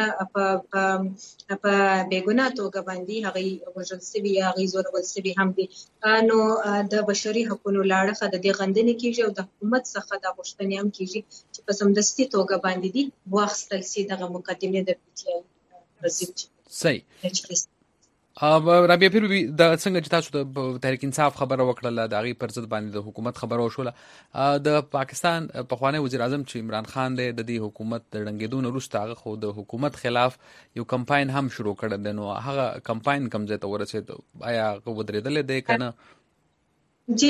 بیګناه توګه باندې هغه وژل شوی هغه زورول شوی هم دي. نو د بشري حقوقو لاړه د دې غندنې کېږي او د حکومت څخه د غوښتنې هم کېږي چې په سمدستي توګه باندې دي واخیستل شي دغه مقدمه د پی ټی آی رسید. صحیح. رابعه پیروي د څنګه چې تاسو د تحریک انصاف خبره وکړه د هغې پر ضد باندې د حکومت خبره وشوله د پاکستان پخوانی وزیر اعظم چې عمران خان دی د دې حکومت د ړنګېدو نه وروسته هغه خو د حکومت خلاف یو کمپاین هم شروع کړی دی نو هغه کمپاین کوم ځای ته ورسېد آیا هغه ودرېدلی دی که نه؟ جی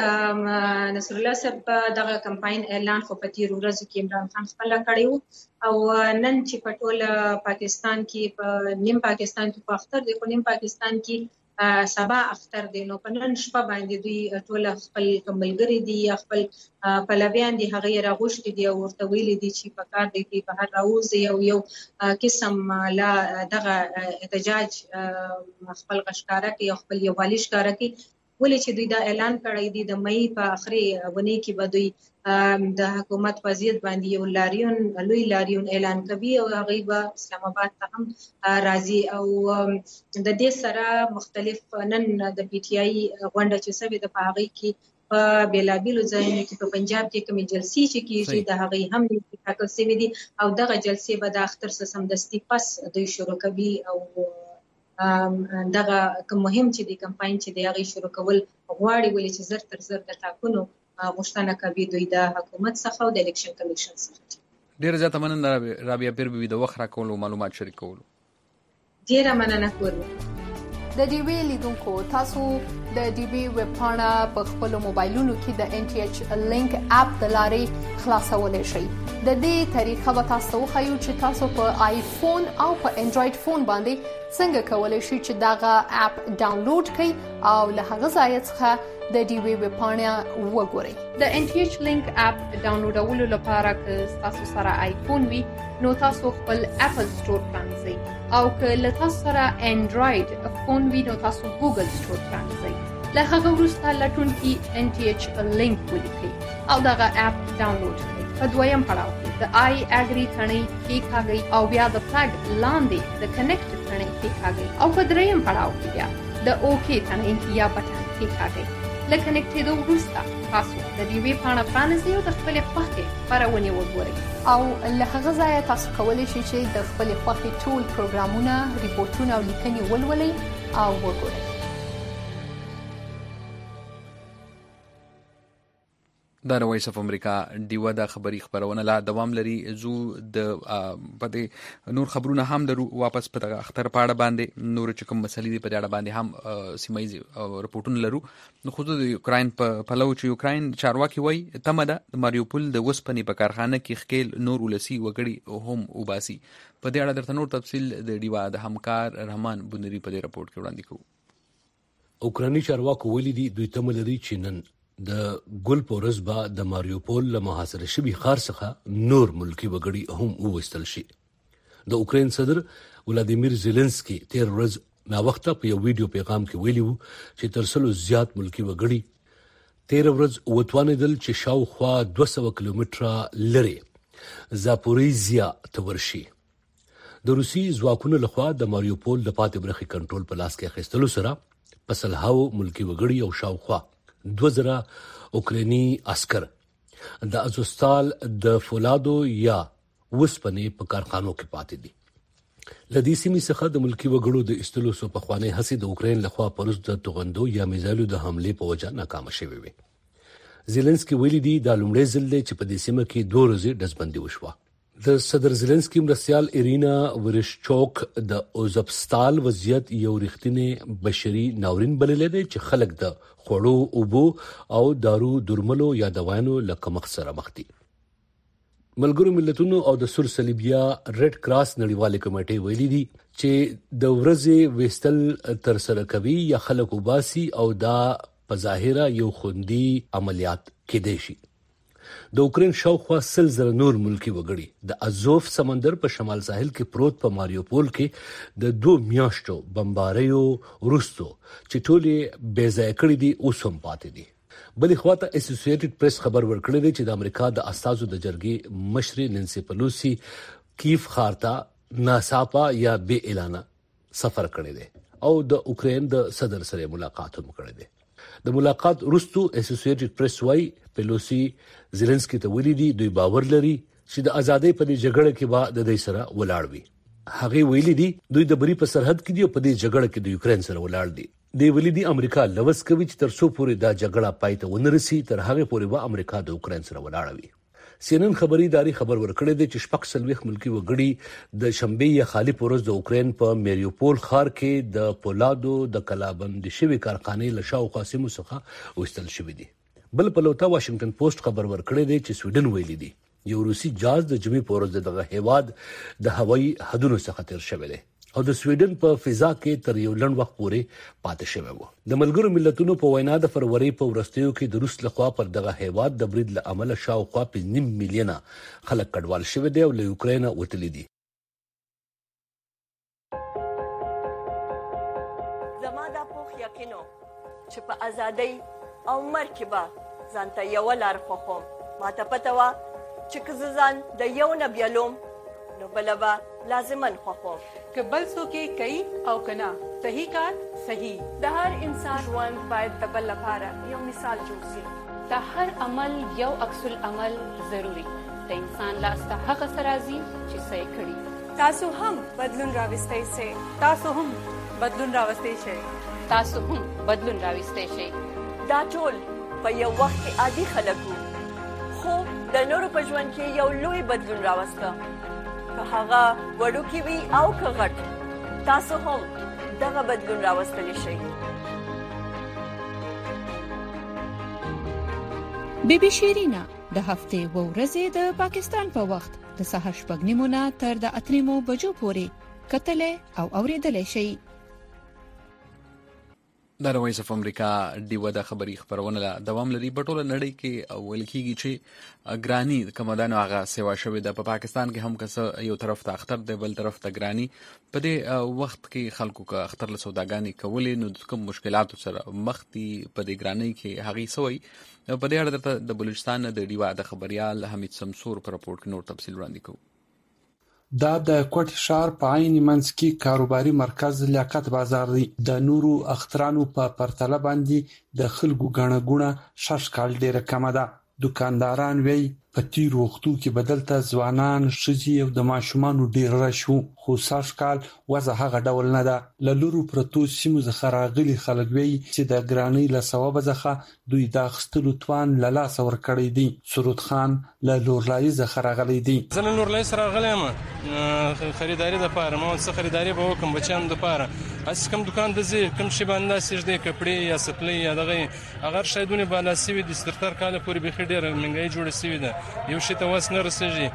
نصر الله صاحب دغه کمپاین اعلان خو په تیرو ورځو کې عمران خان خپله کړی و او نن چې په ټول پاکستان کې په نیم پاکستان کې په اختر دی، په نیم پاکستان کې سبا اختر دی، نو په نن شپه باندې دوی ټول خپل ملګري دي یا خپل پلویان دي هغه یې راغوښتي دي او ورته ویلي دي چې په کار دی کې بهر راوځي او یو قسم لا دغه احتجاج خپل غږ ښکاره کړي او خپل یووالي ښکاره کړي. ولې چې دوی دا اعلان کړی دی د مئی په آخري اونۍ کې به دوی د حکومت په ضد باندې یو لوی لاریون اعلان کوي او هغوی به اسلام آباد ته هم راځي او د دې سره مختلف نن د پی ټي آی غونډه چې شوې ده په هغې کې په بېلابېلو ځایونو کې په پنجاب کې کومې جلسې چې کېږي د هغې هم ټاکل شوي دي او دغه جلسې به د اختر څخه سمدستي پس دوی شروع کوي او دغه کوم مهم چې د کمپاین چې د هغې شروع کول غواړي ولې چې زر تر زر د ټاکنو غوښتنه کوي دوی د حکومت څخه او د الیکشن کمیشن څخه. ډېره زیاته مننه رابعه پیروي د وخت راکولو معلومات شریکولو. ډېره مننه کوم. د ډي وی لیدونکو تاسو د ډي وی ویب پاڼه په خپل موبایلونو کې د ان ټي ایچ لینک اپ د لارې خلاصولای شئ. د دې طریقه به تاسو وښیو چې تاسو په آیفون او په انډراید فون باندې څنګه کولای شئ چې دغه اپ ډاونلوډ کړئ او له هغه ځای څخه د ډي وی ویب پاڼه وګورئ. د ان ټي ایچ لینک اپ ډاونلوډولو لپاره که تاسو سره آیفون وي نو تاسو خپل اپل سٹور پرانځئ او که له تاسو سره انډراید فون وي نو تاسو ګوګل سٹور پرانځئ. له هغه وروسته لټونکي ان ټي ایچ لینک ولیکئ او دغه اپ ډاونلوډ کړئ. په دویم پړاو کې د آی اګری ثنې کېکاږئ او بیا د فلګ لاندې د کنیکټ ثنې کېکاږئ او په دریم پړاو کې بیا د اوکې ثنې یا بټن کېکاږئ. له کنیکټېدو وروسته تاسو د ډي وی پاڼه پرانیزئ او د خپلې خوښې خپرونې وګورئ او له هغه ځایه تاسو کولی شئ چې د خپلې خوښې ټول پروګرامونه، ریپورټونه او لیکنې ولولئ او وګورئ. دا د وایس اف امریکا ډیوه د خبري خبرونه لا دوام لري. زو د پدې نور خبرونه هم درو واپس په دغه اختر پاړه باندې نور چې کوم مسلې دي په دې اړه باندې هم سیمایي رپورټونه لرو. نو خو د یوکرين په پلو چې یوکرين چارواکي وای تمه ده د ماریوپول د وسپنې په کارخانه کې خکیل نور ولسی وګړي هم وباسي. په دې اړه درته نور تفصیل د ډیوه د همکار رحمان بنری په دې رپورټ کې وړاندې کوو. اوکراني چارواکو ویلي دي دوی تمه لري چې نن د ګل پورز با د ماریوپول له محاصره شوي ښار څخه نور ملکی وګړي هم وویستل شي. د اوکرين صدر ولادیمیر زيلنسکي تیر ورځ نا وخته په یو ویډیو پیغام کې ویلي وو چې تر څلو زیات ملکی وګړي تیر ورځ وتوانېدل چې شاوخوا 200 کیلومتره لري زاپوریزیا ته ورشي. د روسي ځواکونو لخوا د ماریوپول د پاتې برخې کنټرول په لاس کې اخیستلو سره پسلهاو ملکی وګړي او شاوخوا 2000 اوکراني عسكر د ازوستال د فولادو یا وسپنې په کارخانو کې پاتې دي. لدې سیمې څخه د ملکی وګړو د استلو سو په خوانې هڅې د اوکرين لخوا پرز د توغندو یا میزایلو د حمله په وجه ناکام شوې وي. زيلنسکي ویلي دي د لومړي ځل چې په دې سیمه کې 2 ورځې ډزبندي وشوه. د صدر زيلنسکي مرستيال ایرینا ورشچوک د اوزبستال وضعیت یو رښتینی بشري ناورین بللې ده چې خلک د خوړو اوبو او دارو درملو یا دوايانو له کمښت سره مخ دي. ملګرو ملتونو او د سور صلیبیا ریډ کراس نړیواله کمیټه ویلي دي چې د ورځې وستل تر سره کوي یا خلک وباسي او دا په ظاهره یو خوندي عملیات کېدای شي. د اوکرين شاوخوا 100,000 نور ملکی وګړي د ازوف سمندر په شمال ساحل کې پروت په ماریوپول کې د 2 میاشتو بمباریو وروسته چې ټولې بې ځای کړې دي اوس هم پاتې دي. بلې خواته اسوسییټډ پریس خبر ورکړی دی چې د امریکا د استازو د جرګې مشر نانسي پلوسی کیف خارتا ناصافه یا بې اعلان سفر کړی دی او د اوکرين د صدر سره ملاقات هم کړی دی. د ملاقات وروسته اسوسییټډ پریس وايي پلوسی زيلنسکي ته ویلي دي دوی باور لري چې د ازادۍ په جګړه کې به د دې سره ولاړ وي. هغه ویلي دي دوی د بری په سرحد کې دي او په دې جګړه کې د یوکرين سره ولاړ دي. دی ویلي دي امریکا لوس کوي چې تر څو پورې دا جګړه پای ته ونه رسي تر هغه پورې به امریکا د یوکرين سره ولاړ وي. CNN خبري ادارې خبر ورکړی دی چې شپږ سلويخ ملکی وګړي د شنبه خالی پورز د یوکرين په میریوپول ښار کې د پولادو د کلابند شوی کارخانې له شاوخوا سیمو څخه وستل شوی دي. بل په لوته واشنگټن پوسټ خبر ورکړی دی چې سویډن ویلي دي یو روسي جهاز د جمی پورز دغه هیواد د هوایي حدودو څخه تیر شوی دی او د سویډن په فضا کې تر یو لنډ وخت پورې پاتې شوی و. د ملګرو ملتونو په وینا د فروری په ورستیو کې د روس لخوا پر دغه هیواد د برید له امله شاوخوا 5 میلیونه خلک کډوال شوي دي او له یوکرين وتلي دي. زما دا پوخ یقینو چې په ازادۍ او مرګ کې به ځانته یو لار خوښوم. ماته پته وه چې که زه ځان د یو نه بیلوم نو بله به لازمن خوښوم. که بل څوک یې کوي او که نه صحیح کار صحیح. د هر انسان ژوند باید د بل لپاره یو مثال جوړ شي. د هر عمل یو عکس العمل ضروري. د انسان لاس ته هغه څه راځي چې څه یې کړي. تاسو هم بدلون راوستی شئ. تاسو هم بدلون راوستی شئ. تاسو هم بدلون راوستی شئ. دا ټول په یو وخت کې عادي خلک وو خو د نورو په ژوند کې یو لوی بدلون راوسته. که هغه وړوکی وي او که غټ تاسو هم دغه بدلون راوستلی شئ. بیبي شیرینا د هفتې و ورځې د پاکستان په وخت د سهار 8:30 نه تر د 8:30 بجو پورې کتلې او اوریدلې شي. د وایس اف امریکا دیوه د خبري خبرونه لا دوام لري په ټوله نړۍ کې او ولکېږي چې ګرانی کمدانو هغه سیوا شوې ده. په پاکستان کې هم کس یو طرف ته اختر دی بل طرف ته ګرانی. په دې وخت کې خلکو کا اختر له سوداګانی کولې نو کوم مشکلات سره مخ دي په دې ګرانی کې هغه سوي. په دې اړه د بلوچستان د دیوه د خبريال حمید سمسور پر راپورټ کې نور تفصیل وړاندې کوي. دا د کوټ ښار په عین منځ کې کاروباري مرکز لیاقت بازار دی. د نورو اخترانو په پرتله باندې د خلکو غاڼه ګونه شش کال ډیره کم ده. دکانداران وی په تیر وختو کې بدلته ځوانان شذي او د ماشومان ډیر راشو خو ساش کال وضع هغه ډول نه ده. لورو پرتو سیمو زخراغلي خلک وی چې د ګرانی له ثواب ځخه دوی د خستلو توان لاله سور کړی دي. سرود خان له لورلای زخراغلي دي. زنه لورلای سره غلم خریداري د پاره مو څه خریداري به وکم بچم د پاره اس کوم دکان د زی کوم شی باندې سجده کپڑے یا سپلې یا دغه اگر شایدونه بالا سوي د سترتر کال پورې به خډیر منګای جوړ سوي ده یو شی ته واس نه رسېږي.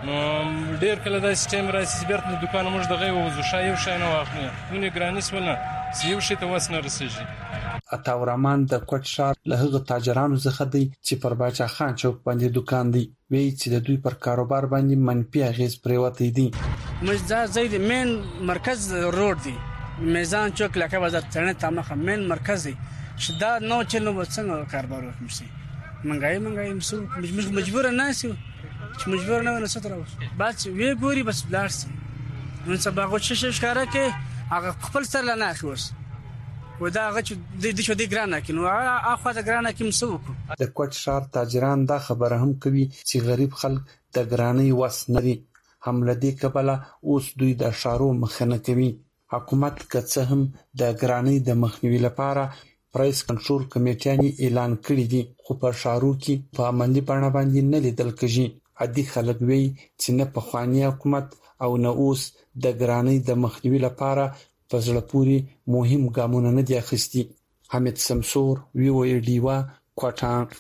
نو ډیر کله د سیستم راځي بیرته د دکان موږ دغه وځو شای یو شای نه واخلي نو ګرانیس ولا یو شی ته واس نه رسېږي. عطاورمان د کوټ ښار له هغه تاجرانو څخه دی چې پر باچا خان چوک باندې دکان دی. وی چې د دوی پر کاروبار باندې منفي اغیز پریوتی دي. مجزا زید مین مرکز روډ دی میزان چوک لکه بازار څنګه تامخه مین مرکز دی شدا نو چلو څنګه کاروبار وکړي. منګای مسو مجبور نه سي چې مجبور نه ونه ستره بس وی ګوري بس بلارس نن سبا غو شش کاره کې هغه خپل سره نه اخوس ودا هغه چې د شو دی ګرانه کې نو اخو د ګرانه کې مسو کو. د کوټ ښار تاجران دا خبره هم کوي چې غریب خلک د ګرانی وس نه دي. حمله دی کبله اوس دوی د شارو مخنه کوي. حکومت که هم د ګرانی د مخنیوي لپاره پرایس کنټرول کمیټې اعلان کړی دي خو په شارو کې په عملی بڼه باندې نه لیدل کېږي. عادي خلک وی چې نه په خواني حکومت او نه اوس د ګرانی د مخنیوي لپاره په زړه پوري مهم ګامونه نه دي اخیستي. حمید سمسور وی ډیوا کوټا.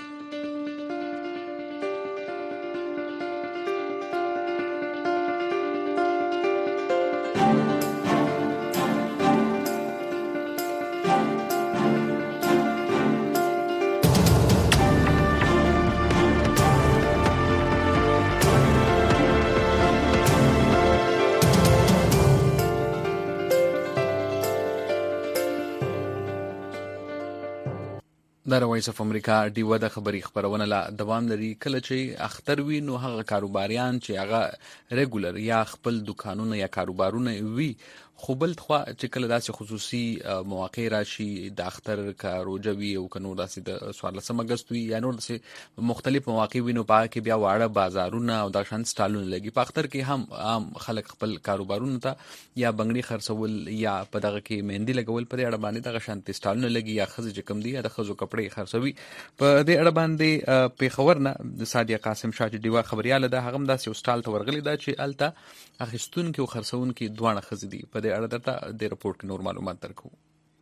د وایس اف امریکا دیوه د خبري خبرونه لا دوام لري. کله چې اختر وي نو هغه کاروباریان چې هغه ریګولر یا خپل دکانونه یا کاروبارونه وي خو بل خو چې کله داسې خصوصي مواقع راشي د اختر کا روجوي او کنو داسې د 14 اگست وي یا نور داسې مختلف مواقع وینو پاره کې بیا واړه بازارونه او د شان سټالونه لګي په اختر کې هم عام خلک خپل کاروبارونه ته یا بنگړي خرڅول یا په دغه کې مهندي لګول په اړه باندې دغه شان سټالونه لګي یا خزه کم دي د خزو کپڑے خرڅوي په دې اړه باندې په خبرنه سادیه قاسم شاه دیوا خبرياله ده هغه داسې سټال ته ورغلي دا چې الته اخستون کې او خرڅون کې دوه خزدي په دې اړه درته د رپورت کې نور معلومات درکو.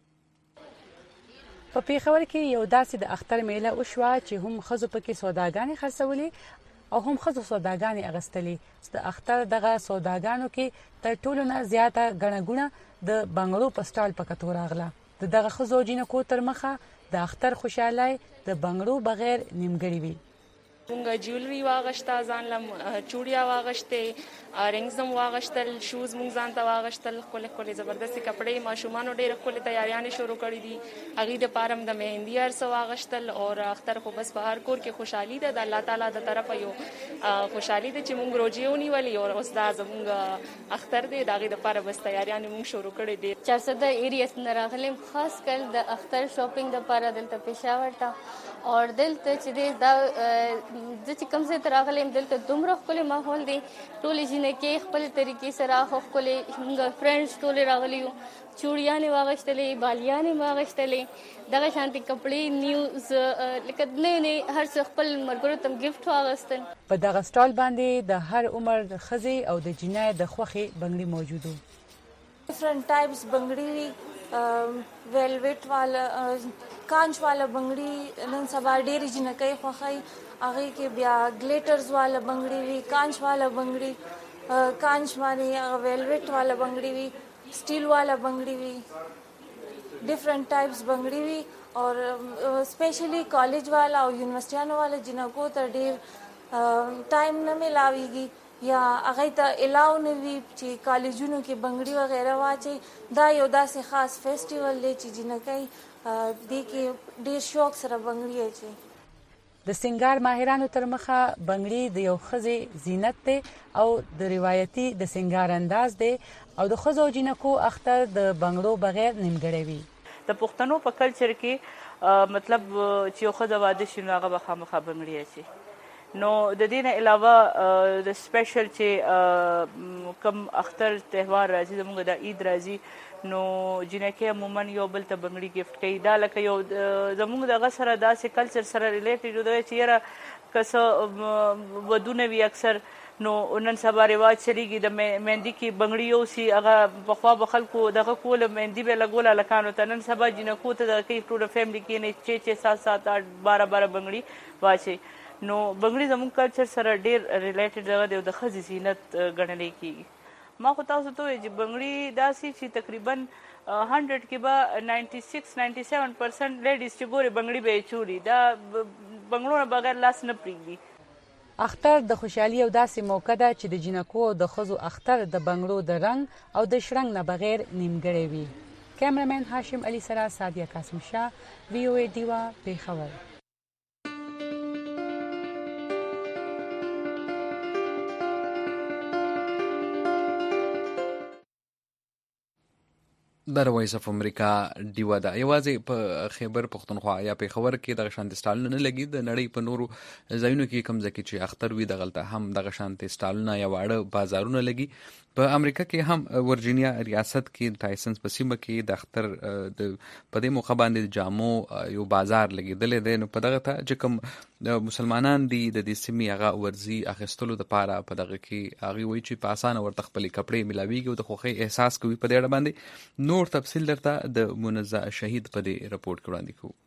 په پیښور کې یو داسې د اختر میله وشوه چې هم خزو پکې سوداګانې خرڅولې او هم خزو سوداګانې اغستلې. د اختر دغه سوداګانو کې تر ټولو نه زیاته غنګونه د بنگړو په سټال په کتو راغله. دغه خزو جنکو تر مخه د اختر خوشاله د بنگړو بغیر نیمګړی وي. مونږ جولري واغشته ځان لم چوڑیا واغشته رنگزم واغشتل شوز مونږ ځان ته واغشتل خپل زبردستي کپڑے ماشومان ډېر خپل تیاریاں شروع کړې دي اغي د پارم د مهندي ارس واغشتل او اختر خو بس بهر کور کې خوشحالي ده د الله تعالی د طرفه یو خوشحالي ده چې مونږ روزيونی ولي او استاد مونږ اختر دې دغه د پاره بس تیاریاں مونږ شروع کړې دي. 400 ایریاس نه راغلم خاص کل د اختر شاپینګ د پاره دلته پېښور ته اور دلته چې دا د چې کوم څه تراغلم دلته دومره خپل ماحول دی ټول جنکې خپل طریقې سره خپل موږ فرندز ټول راغلیو چوڑیانې واغشتلې بالیانې واغشتلې دغه شانتي کپڑے نیوز لکه نه هر څه خپل مرګرو تم گیفت واغستل. په دغه سټال باندې د هر عمر د خزي او د جنای د خوخي بنگړي موجود وو. ډیفرنٹ ټایپس بنگړي ویلویټ والا کانچ والا بنگړي نن سبا ډېر جنکې خوخي هغه کې بیا ګلیټرز والا بنگړي وی کانچ والا بنگړي کانچ باندې ویلویټ والا بنگړي وی سټیل والا بنگړي وی ډیفرنٹ ټایپس بنگړي وی اور سپیشلی کالج والا او یونیورسيټیانو والا جنکو ته ډېر ټایم نه ملاويږي یا هغه ته الاو نه وی چې کالجونو کې بنگړي وغیرہ واچي دا یو داسې خاص فیسټیوال دی چې جنکې دې کې ډېر شوق سره بنگړي اچي. د سنگار ماهرانو تر مخه بنگړي د یو خزي زینت دی او د روایتي د سنگار انداز دی او د خزو جنکو اختر د بنگړو بغیر نیمګړی وي. د پښتنو په کلچر کې مطلب چې یو خزه واده شي نو هغه به خامخا بنگړي اچي. نو د دې نه علاوه د سپیشل چې کم اختر تهوار راځي زموږ د عید راځي نو جنکه عموما یو بل ته بنگړي گیفت کوي دا لکه یو زموږ دغه سره داسې کلچر سره ریلیټډ دی چې یاره کس ودونه وي اکثر نو نن سبا رواج چلیږي د مهندي کې بنگړي یو سي هغه بخوا به خلکو دغه کول مهندي به لګول لکانو ته نن سبا جنکو ته د کې ټول فیملی کې نه 6 7 7 8 12 بنگړي واچي نو بنگړي زموږ کلچر سره ډیر ریلیټډ دی د خزي زینت ګڼل کیږي. ما خو تاسو ته چې بنگړي داسې چې تقریبا 100 کې به 96-97% لیډیز چې ګوري بنگړي به چوری دا بنگړو بغیر لاس نه پریږدي. اختر د خوشحالي او داسې موقع ده چې د جنکو او د خزو اختر د بنگړو د رنگ او د شرنګ نه بغیر نیمګړی وي. کیمرمن هاشم علي سره سادیه قاسم شاه VOA دیوا پیښور. د وایس اف امریکا دیوا ده یوازې په خیبر پښتونخوا یا په خبر کې د شانت سټالونه نه لګي د نړۍ په نورو ځایونو کې کم ځکه چې اختر وي د غلطه هم د شانت سټالونه یا واړه بازارونه لګي. په امریکا کې هم ورجینیا ریاست کې ټایسنز په سیمه کې د اختر د پدې موخه باندې جامو یو بازار لګیدل دي نو په دغه ته چې کوم د مسلمانان دي د دې سیمې هغه ورزي اخستلو د پاره په دغه کې هغه وایي چې په اسانه ورته خپل کپڑے ملاويږي او د خوخي احساس کوي په دې اړه باندې نور تفصیل درته د منزه شهید په دې رپورت کې وړاندې کوو.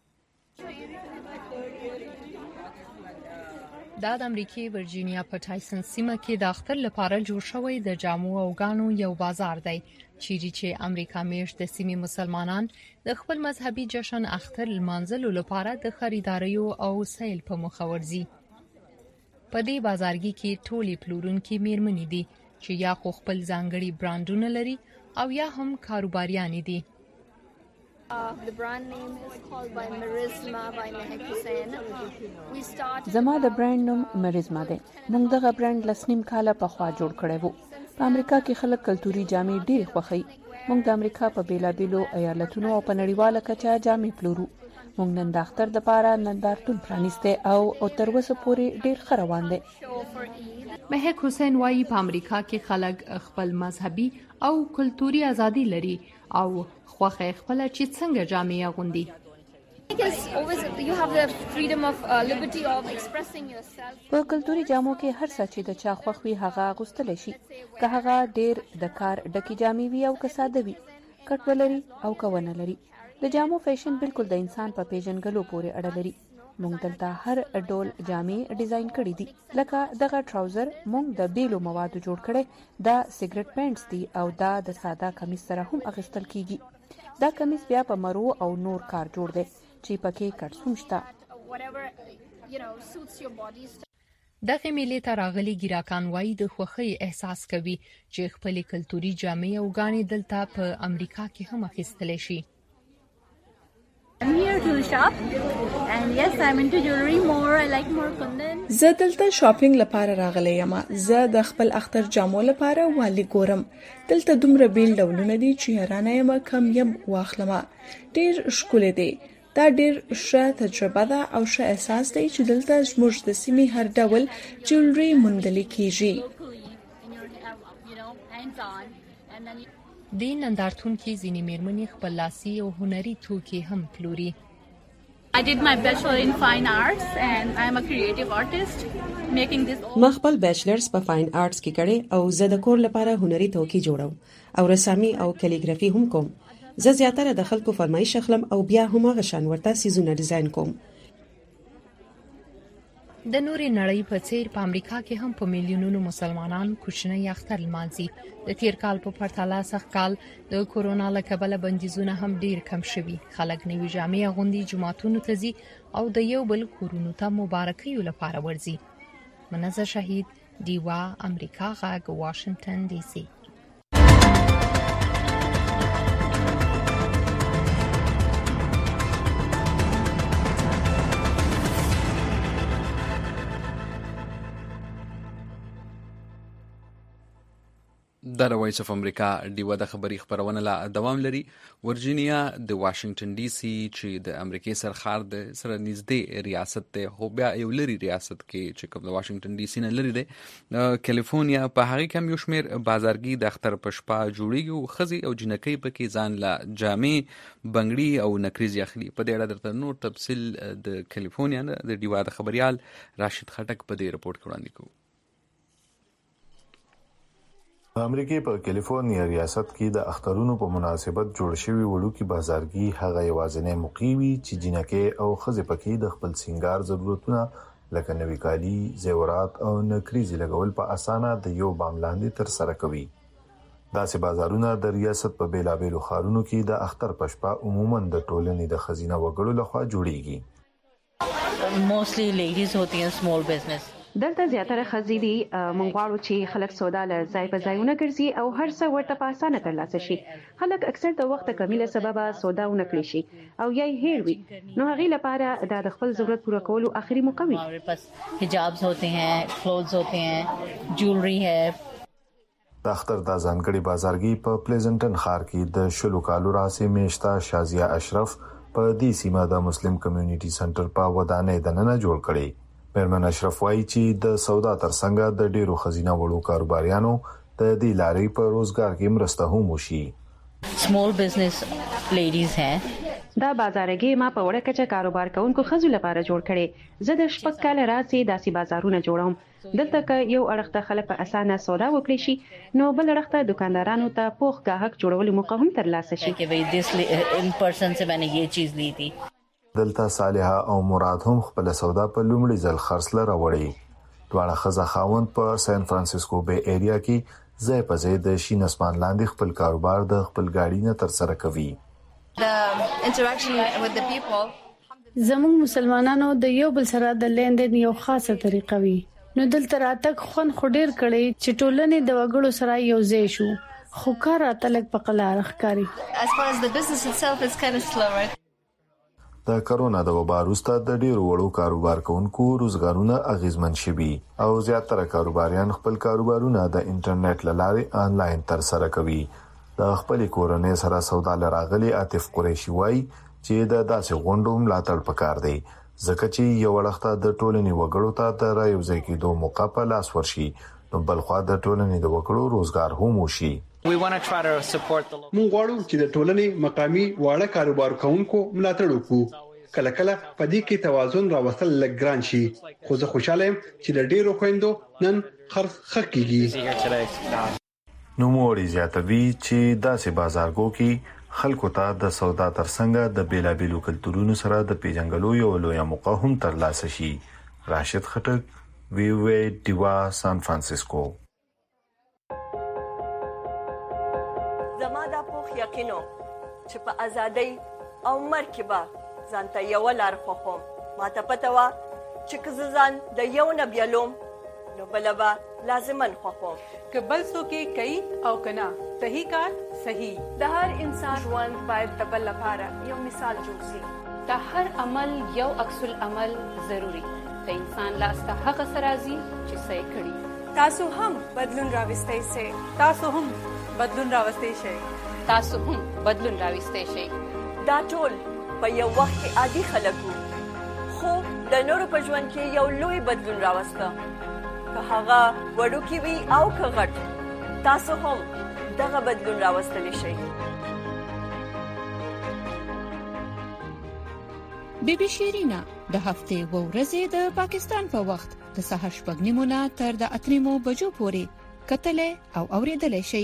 دا د امریکای ورجینیا په ټایسن سیمه کې د اختر لپاره جوړ شوی د جامو او غانو یو بازار دی چې امریکا میشت د سیمې مسلمانان د خپل مذهبي جشن اختر لمانځلو لپاره د خریداري او سیل په مخه ورځي. په دې بازارګي کې ټولي پلورونکي میرمنې دي چې یا خپل ځانګړي برانډونه لري او یا هم کاروباریان دي. The brand name is called by Merizma by Mehak Hussain. We started زما د برانډ نوم مریزما دی. موږ دغه برانډ لسنیم کاله په خوا جوړ کړی وو. په امریکا کې خلک کلتوري جامې ډېر خوښوي. موږ د امریکا په بیلابیلو ایالتونو او په نړیواله کچه جامې پلورو. موږ نن د اختر د پاره نندارتون پرانیسته او تر اوسه پورې ډېر ښه روان دی. مهک حسین وایي په امریکا کې خلک خپل مذهبي او کلتوري ازادي لري او خوښه خپل چې څنګه جامې اغوندي. په کلتوري جامو کې هر څه چې د چا خوښ وي هغه اغوستلی شي، که هغه ډېر د کار ډکې جامې وي او که ساده وي، کټ ولري او که ونه لري. د جامو فیشن بالکل د انسان په پیژنګلو پورې اړه لري. موږ دلته هر ډول جامې ډیزاین کړي دي. لکه دغه ټراوزر موږ د بیلو موادو جوړ کړي، دا سیګریټ پینټس دي او دا د ساده کمیس سره هم اغوستل کیږي. دا کمیس بیا په مرو او نور کار جوړ دی چې پکې کټس هم شته. دغه میلې ته راغلي ګیراکان وایي د خوښۍ احساس کوي چې خپل کلتوري جامې او ګاڼې دلته په امریکا کې هم اخیستلی شي. I'm here to shop and yes, I'm into jewelry more. I like more pendants. زه دلته شاپینګ لپاره راغلی یم. زه د خپل اختر جامو لپاره والی ګورم. دلته دومره بیل ډولونه دي چې حیرانه یم کم یم واخلم. ډېر ښکلی دی. دا ډېر ښه تجربه ده او ښه احساس دی چې دلته زموږ د سیمې هر ډول جولري موندل کیږي. د نندارتون کې ځینې میرمنې خپل لاسي او هنري توکي هم پلوري. I did my bachelor in fine arts and I'm a creative artist making this. ما خپل بیچلرز په فاین آرټس کې کړی او زه د کور لپاره هنري توکي جوړوم او رسامي او کالیګرافي هم کوم. زه زیاتره د خلکو فرمایش اخلم او بیا هم هغه شان ورته سیزونه ډیزاین کوم. د نورې نړۍ په څیر په امریکا کې هم په میلیونونو مسلمانان کوچنی اختر لمانځي. د تیر کال په پرتله سږ کال د کورونا له کبله بندیزونه هم ډیر کم شوي. خلک نوې جامې اغوندي، جوماتونو ته ځي او د یو بل کورونو ته مبارکیو لپاره ورځي. منزه شهید، ډیوا، امریکا غږ، واشنگټن ډي سي. د وایس اف امریکا ډیوا د خبري خبرونه لا دوام لري. ورجینیا د واشنگټن ډي سي چې د امریکای سرخار د سره نږدې ریاست ته هو بیا یو لري ریاست کې چې کوم د واشنگټن ډي سي نه لري دی کالیفورنیا په هغه کې یو شمیر بازارګي د اختر پشپا جوړیږي، خزي او جنکۍ پکې ځان لا جامې بنگړي او نکریز اخلي. په دې اړه درته نور تفصیل د کالیفورنیا د ډیوا د خبريال راشد خټک په دې رپورت کې وړاندې کوي. امریکای په کالیفورنیا ریاست کې د اخترونو په مناسبت جوړ شوی وړوکی بازارګي هغه یوازینی موقع وي چې جنکۍ او خزې پکې د خپل سنگار ضرورتونه لکه نوی کالی، زیورات او نکریزي لګول په اسانه د یو بام لاندې تر سره کوي. داسې بازارونه د ریاست په بیلابیلو ښارونو کې د اختر پشپا عموما د ټولنې د خزینه وګړو لخوا جوړیږي. Mostly ladies होती हैं small business. دلته زیاتره خزې دي. مونږ غواړو چې خلک سودا له ځای په ځایونه ګرځي او هر څه ورته په اسانه ترلاسه شي. خلک اکثر د وخت کمی له سببه سودا ونه کړی شي او یا یې هیر وي، نو هغې لپاره د خپل ضرورت پوره کولو آخري موقع وي. حجابز होते हैं, clothes होते हैं, jewelry है. د اختر د ځانګړي بازارګي په پلیزنټن ښار کې د شلو کالو راځي میشتا شازیا اشرف په دې سیمه د مسلم کمیونټي سنټر په ودانۍ دننه جوړ کړي. میرمن اشرف وایي چې د سودا ترڅنګ د ډیرو خزینه وړو کاروباریانو د دې لارې په روزګار کې مرسته هم وشي. Small business ladies हैं. دا بازارګي ما په وړه کچه کاروبار کوونکو خزو لپاره جوړ کړي. زه د شپږ کال راځي داسې بازارونه جوړوم. دلته که یو اړخته خلک په اسانه سودا وکړي شي، نو بل اړخته دکاندارانو ته پوخ گاهک جوړولو موقع هم ترلاسه شي. in person से मैंने ये चीज ली थी. دلته صالحه او مراد هم خپل سودا په لومړي ځل خرڅله راوړي. دواړه خزه خاوند په سان فرانسیسکو بی ایریا کې ځای په ځای د شین اسمان لاندې خپل کاروبار د خپل گاډي نه تر سره کوي. زموږ مسلمانانو د یو بل سره د لیندین یو خاصه طریقه وی، نو دلته راتګ خون خډیر کړي چې ټولنې د وګړو سره یو ځای شو، خو کار راتلک په قلار ښکاری. As far as the business itself is kind of slower. د کرونا د وبا وروسته د ډیرو وړو کاروبار کوونکو روزګارونه اغیزمن شوي او زیاتره کاروباریان خپل کاروبارونه د انټرنیټ لارې آنلاین ترسره کوي. د خپل کورنۍ سره سودا لراغلي عاطف قریشي وایي چې د داسې غونډو ملاتړ پکار دی ځکه چې یو وخت د ټولنې وګړو ته د رايوځای کېدو موقع په لاس ورشي نو بلخوا د ټولنې د وګړو روزګار هم وشي. مونږ غواړو چې د ټولنې مقامي واړه کاروبار کوونکو ملاتړ وکړو. کله کله په دې کې توازن راوستل لږ ګران شي خو زه خوشاله یم چې د ډیرو خويندو نن خرڅ کیږي. نو موري زیاتوي چې داسې بازارګو کې خلکو ته د سودا ترڅنګ د بیلابیلو کلتورونو سره د پیژنګلو یو لوی موقع هم ترلاسه شي. راشد خټک وی وی دیوا سان فرانسیسکو. زما دا پوخ یقینو چې په ازادۍ او مرګ کې به ځانته یو لار خوښوم. ماته پته وه چې که زه ځان د یو نه بیلوم نو بله به لازمن خوښوم. که بل څوک یې کوي او که نه صحیح کار صحیح. د هر انسان ژوند باید د بل لپاره یو مثال جوړ شي. د هر عمل یو عکس العمل ضروري د انسان لاسته هغه څه راځي چې څه یې کړي. تاسو هم بدلون راوستی شئ. تاسو هم بدلون راوستی شئ. تاسو هم بدلون راوستی شئ. دا ټول په یو وخت کې عادي خلک وو خو د نورو په ژوند کې یو لوی بدلون راوسته. که هغه وړوکی وي او که غټ تاسو هم دغه بدلون راوستلی شئ. بیبي شیرینا د هفتې و ورځې د پاکستان په وخت د سهار 6:30 تر د 8 بجو پورې کتلې او اوریدلې شي.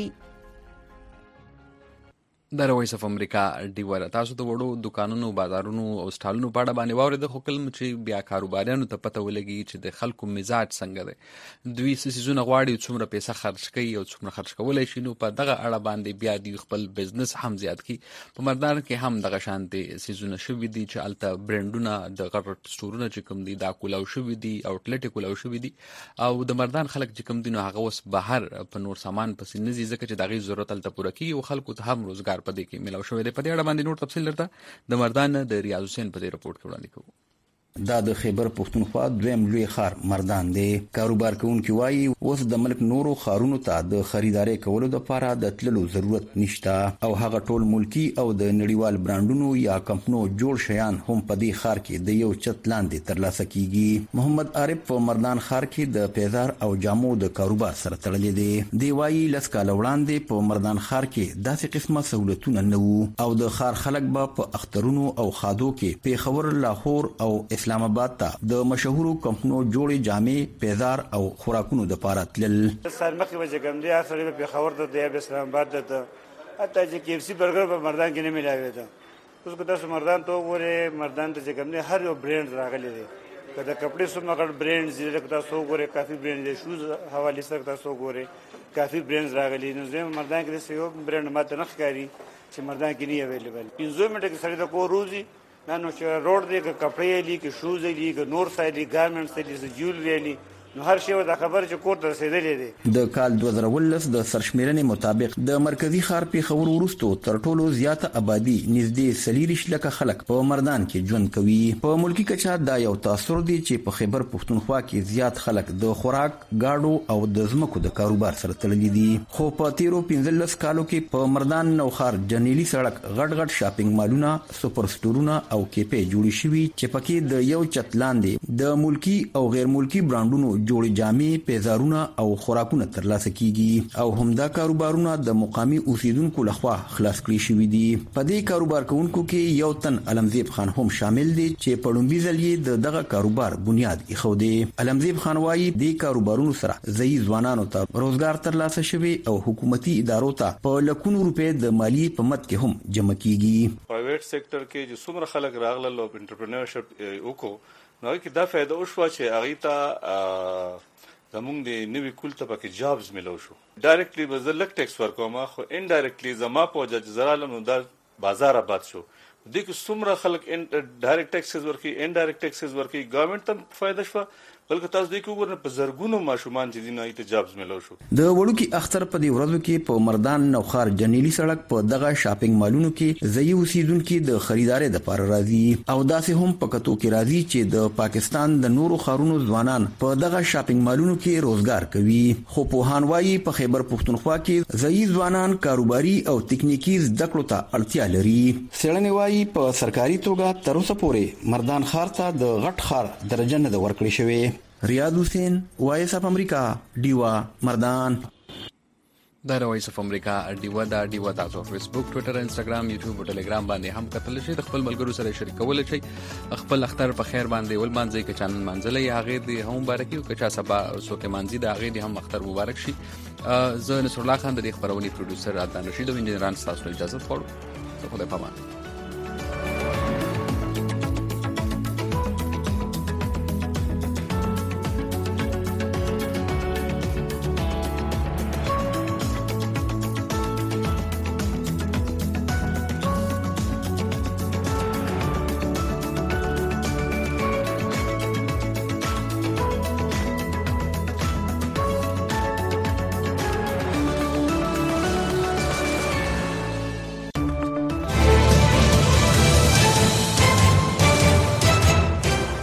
د وایس اف امریکا ډیور تاسو د وړو دکانونو بازارونو او سټالونو په اړه باندې واورید خو کلم چې بیا کاروباریانو ته پته ولګي چې د خلکو مزاج څنګه دی دوی سيزونه غواړي څومره پیسې خرج کوي او څومره خرج کولای شي نو په دغه اړه باندې بیا د خپل بزنس هم زیات کی په مردان کې هم دغه شانتي سيزونه شوې دي چې الته برانډونه د غټ سټورونه چې کوم دي دا کولاو شوې دي او ټلټ کولاو شوې دي او د مردان خلک چې کوم دي نو هغه وس بهر په نور سامان پسې نزي ځکه چې دغه ضرورت الته پوره کی او خلکو ته هم روزګار پدې کې ملاو شوې ده. په دې اړه باندې نور تفصیل درته د مردان د ریاض حسین په دې رپورت کې وړاندې کوو. دا د خیبر پښتونخوا دویم لوی خار مردان دی. کاروبار کوونکي وایي اوس د ملک نورو خارونو ته د خریداري کولو لپاره د تللو ضرورت نشته او هغه ټول ملکی او د نړیوال برانډونو یا کمپنو جوړ شیان هم په دې خار کې د یو چت لاندې ترلاسه کیږي. محمد عارف په مردان خار کې د پیزار او جامو د کاروبار سره تړلې دي. دی وایي لس کال وړاندې په مردان خار کې داسې قسمه سہولتونه نه وو او د خار خلک به په اخترونو او خادو کې پیښور لاهور او اسلام آباد ته د مشهورو کمپنو جوړې جامې پیزار او خوراکونو د پاره تلل. سرمخې به کوم دی اصلي په پیښور ته د اسلام آباد ته اته چې KFC برګر په مردان کې نه ملاوي ده. اوس که تاسو مردان ته وګورئ مردان ته کوم دی هر یو برانډ راغلی دی. کله کپڑے سم غړ برانډ زیاده تاسو وګورئ کافي برانډ دی شوز حواله سره تاسو وګورئ کافي برانډ راغلي نو زم مردان کې یو برانډ ماته نه ښکاري چې مردان کې نه اویلیبل. 15 منټه کې سړی د کو روزي نو چې روډ دی که کپڑے لی که شوز لی که نور سایلی ګارمنټس لی جوولری لی نو هر شی دا خبر چې کور ته رسیدلې دي. د کال 2019 د سرشمیرنې مطابق د مرکزی ښار پیښور وروسته تر ټولو زیاته آبادی نږدې 30 لک خلک په مردان کې ژوند کوي. په ملکی کچا دا یو تاثر دی چې په خیبر پښتونخوا کې زیات خلک د خوراک گاډو او د زمکو د کاروبار سره تړلي دي. خو په 13-15 کالو کې په مردان نوخار جنیلی سړک غټ غټ شاپینګ مالونه سپر سټورونه او کیپې جوړې شوي چې پکې د یو چت لاندې د ملکی او غیر ملکی برانډونو جوړې جامې پیزارونه او خوراکونه ترلاسه کیږي او همدا کاروبارونه د مقامی اوسیدونکو لخوا خلاص کړی شوی دي. په دې کاروبار کوونکو کې یو تن علمزیب خان هم شامل دي چې په لومبي ځل یې دغه کاروبار بنیاد ایښودی. علمزیب خان وایي د کاروبارونو سره ځای ځوانانو ته روزګار ترلاسه شوی او حکومتي ادارو ته په لکونو روپې د مالی په مد کې هم جمع کیږي. پرایویټ سېکټر کې چې څومره خلک راغلل او انټرپرینورشپ وکړو نو کې دا فائدہ وشو چې هغه ته زمونږ د نوی کولته پکې جابز ملو شو. ډایرکټلی به زه لک ټیکس ورکوم خو انډایرکټلی زما په وجه چې زرالم نو دا بازار آباد شو. دې کې څومره خلک ډایرکټ ټیکسز ورکي انډایرکټ ټیکسز ورکي ګورنمنت ته فائدہ شو بلکې تاسو دې کې وګورئ په زرګونو ماشومان چې دینه ایت جابز ملو شو. د وړوکی اختر په دې ورځو کې په مردان نوخار جنیلی سړک په دغه شاپینګ مالونو کې ځای اوسیدونکو د خریداري د لپاره راځي او داسې هم په کتو کې راځي چې د پاکستان د نورو خارونو ځوانان په دغه شاپینګ مالونو کې روزګار کوي. خو په هانوایی په خیبر پښتونخوا کې ځای ځوانان کاروباري او تکنیکی زده کړو ته اړتیا لري. سړنی وايي په سرکاري توګه تر اوسه پورې مردان ښار ته د غټ ښار درجه نه ورکړې شوې. ریاض حسین وایس اف امریکا ډیوا مردان. دا وایس اف امریکا ډیوا تاسو فیسبوک ټوئیټر انستګرام یوټیوب او ټلګرام باندې هم کتل شئ. د خپل ملګرو سره شریکول شئ. خپل اختر په خیر باندې ول مانځي که چانن منځلې هغه دی هم مبارکي او که چا سبا سوکه مانځي دا هغه دی هم اختر مبارک شي. زه نصر الله خان د خبرونې پروډوسر عدنان رشید او انجنیران تاسو اجازه غواړم. خدای پامان.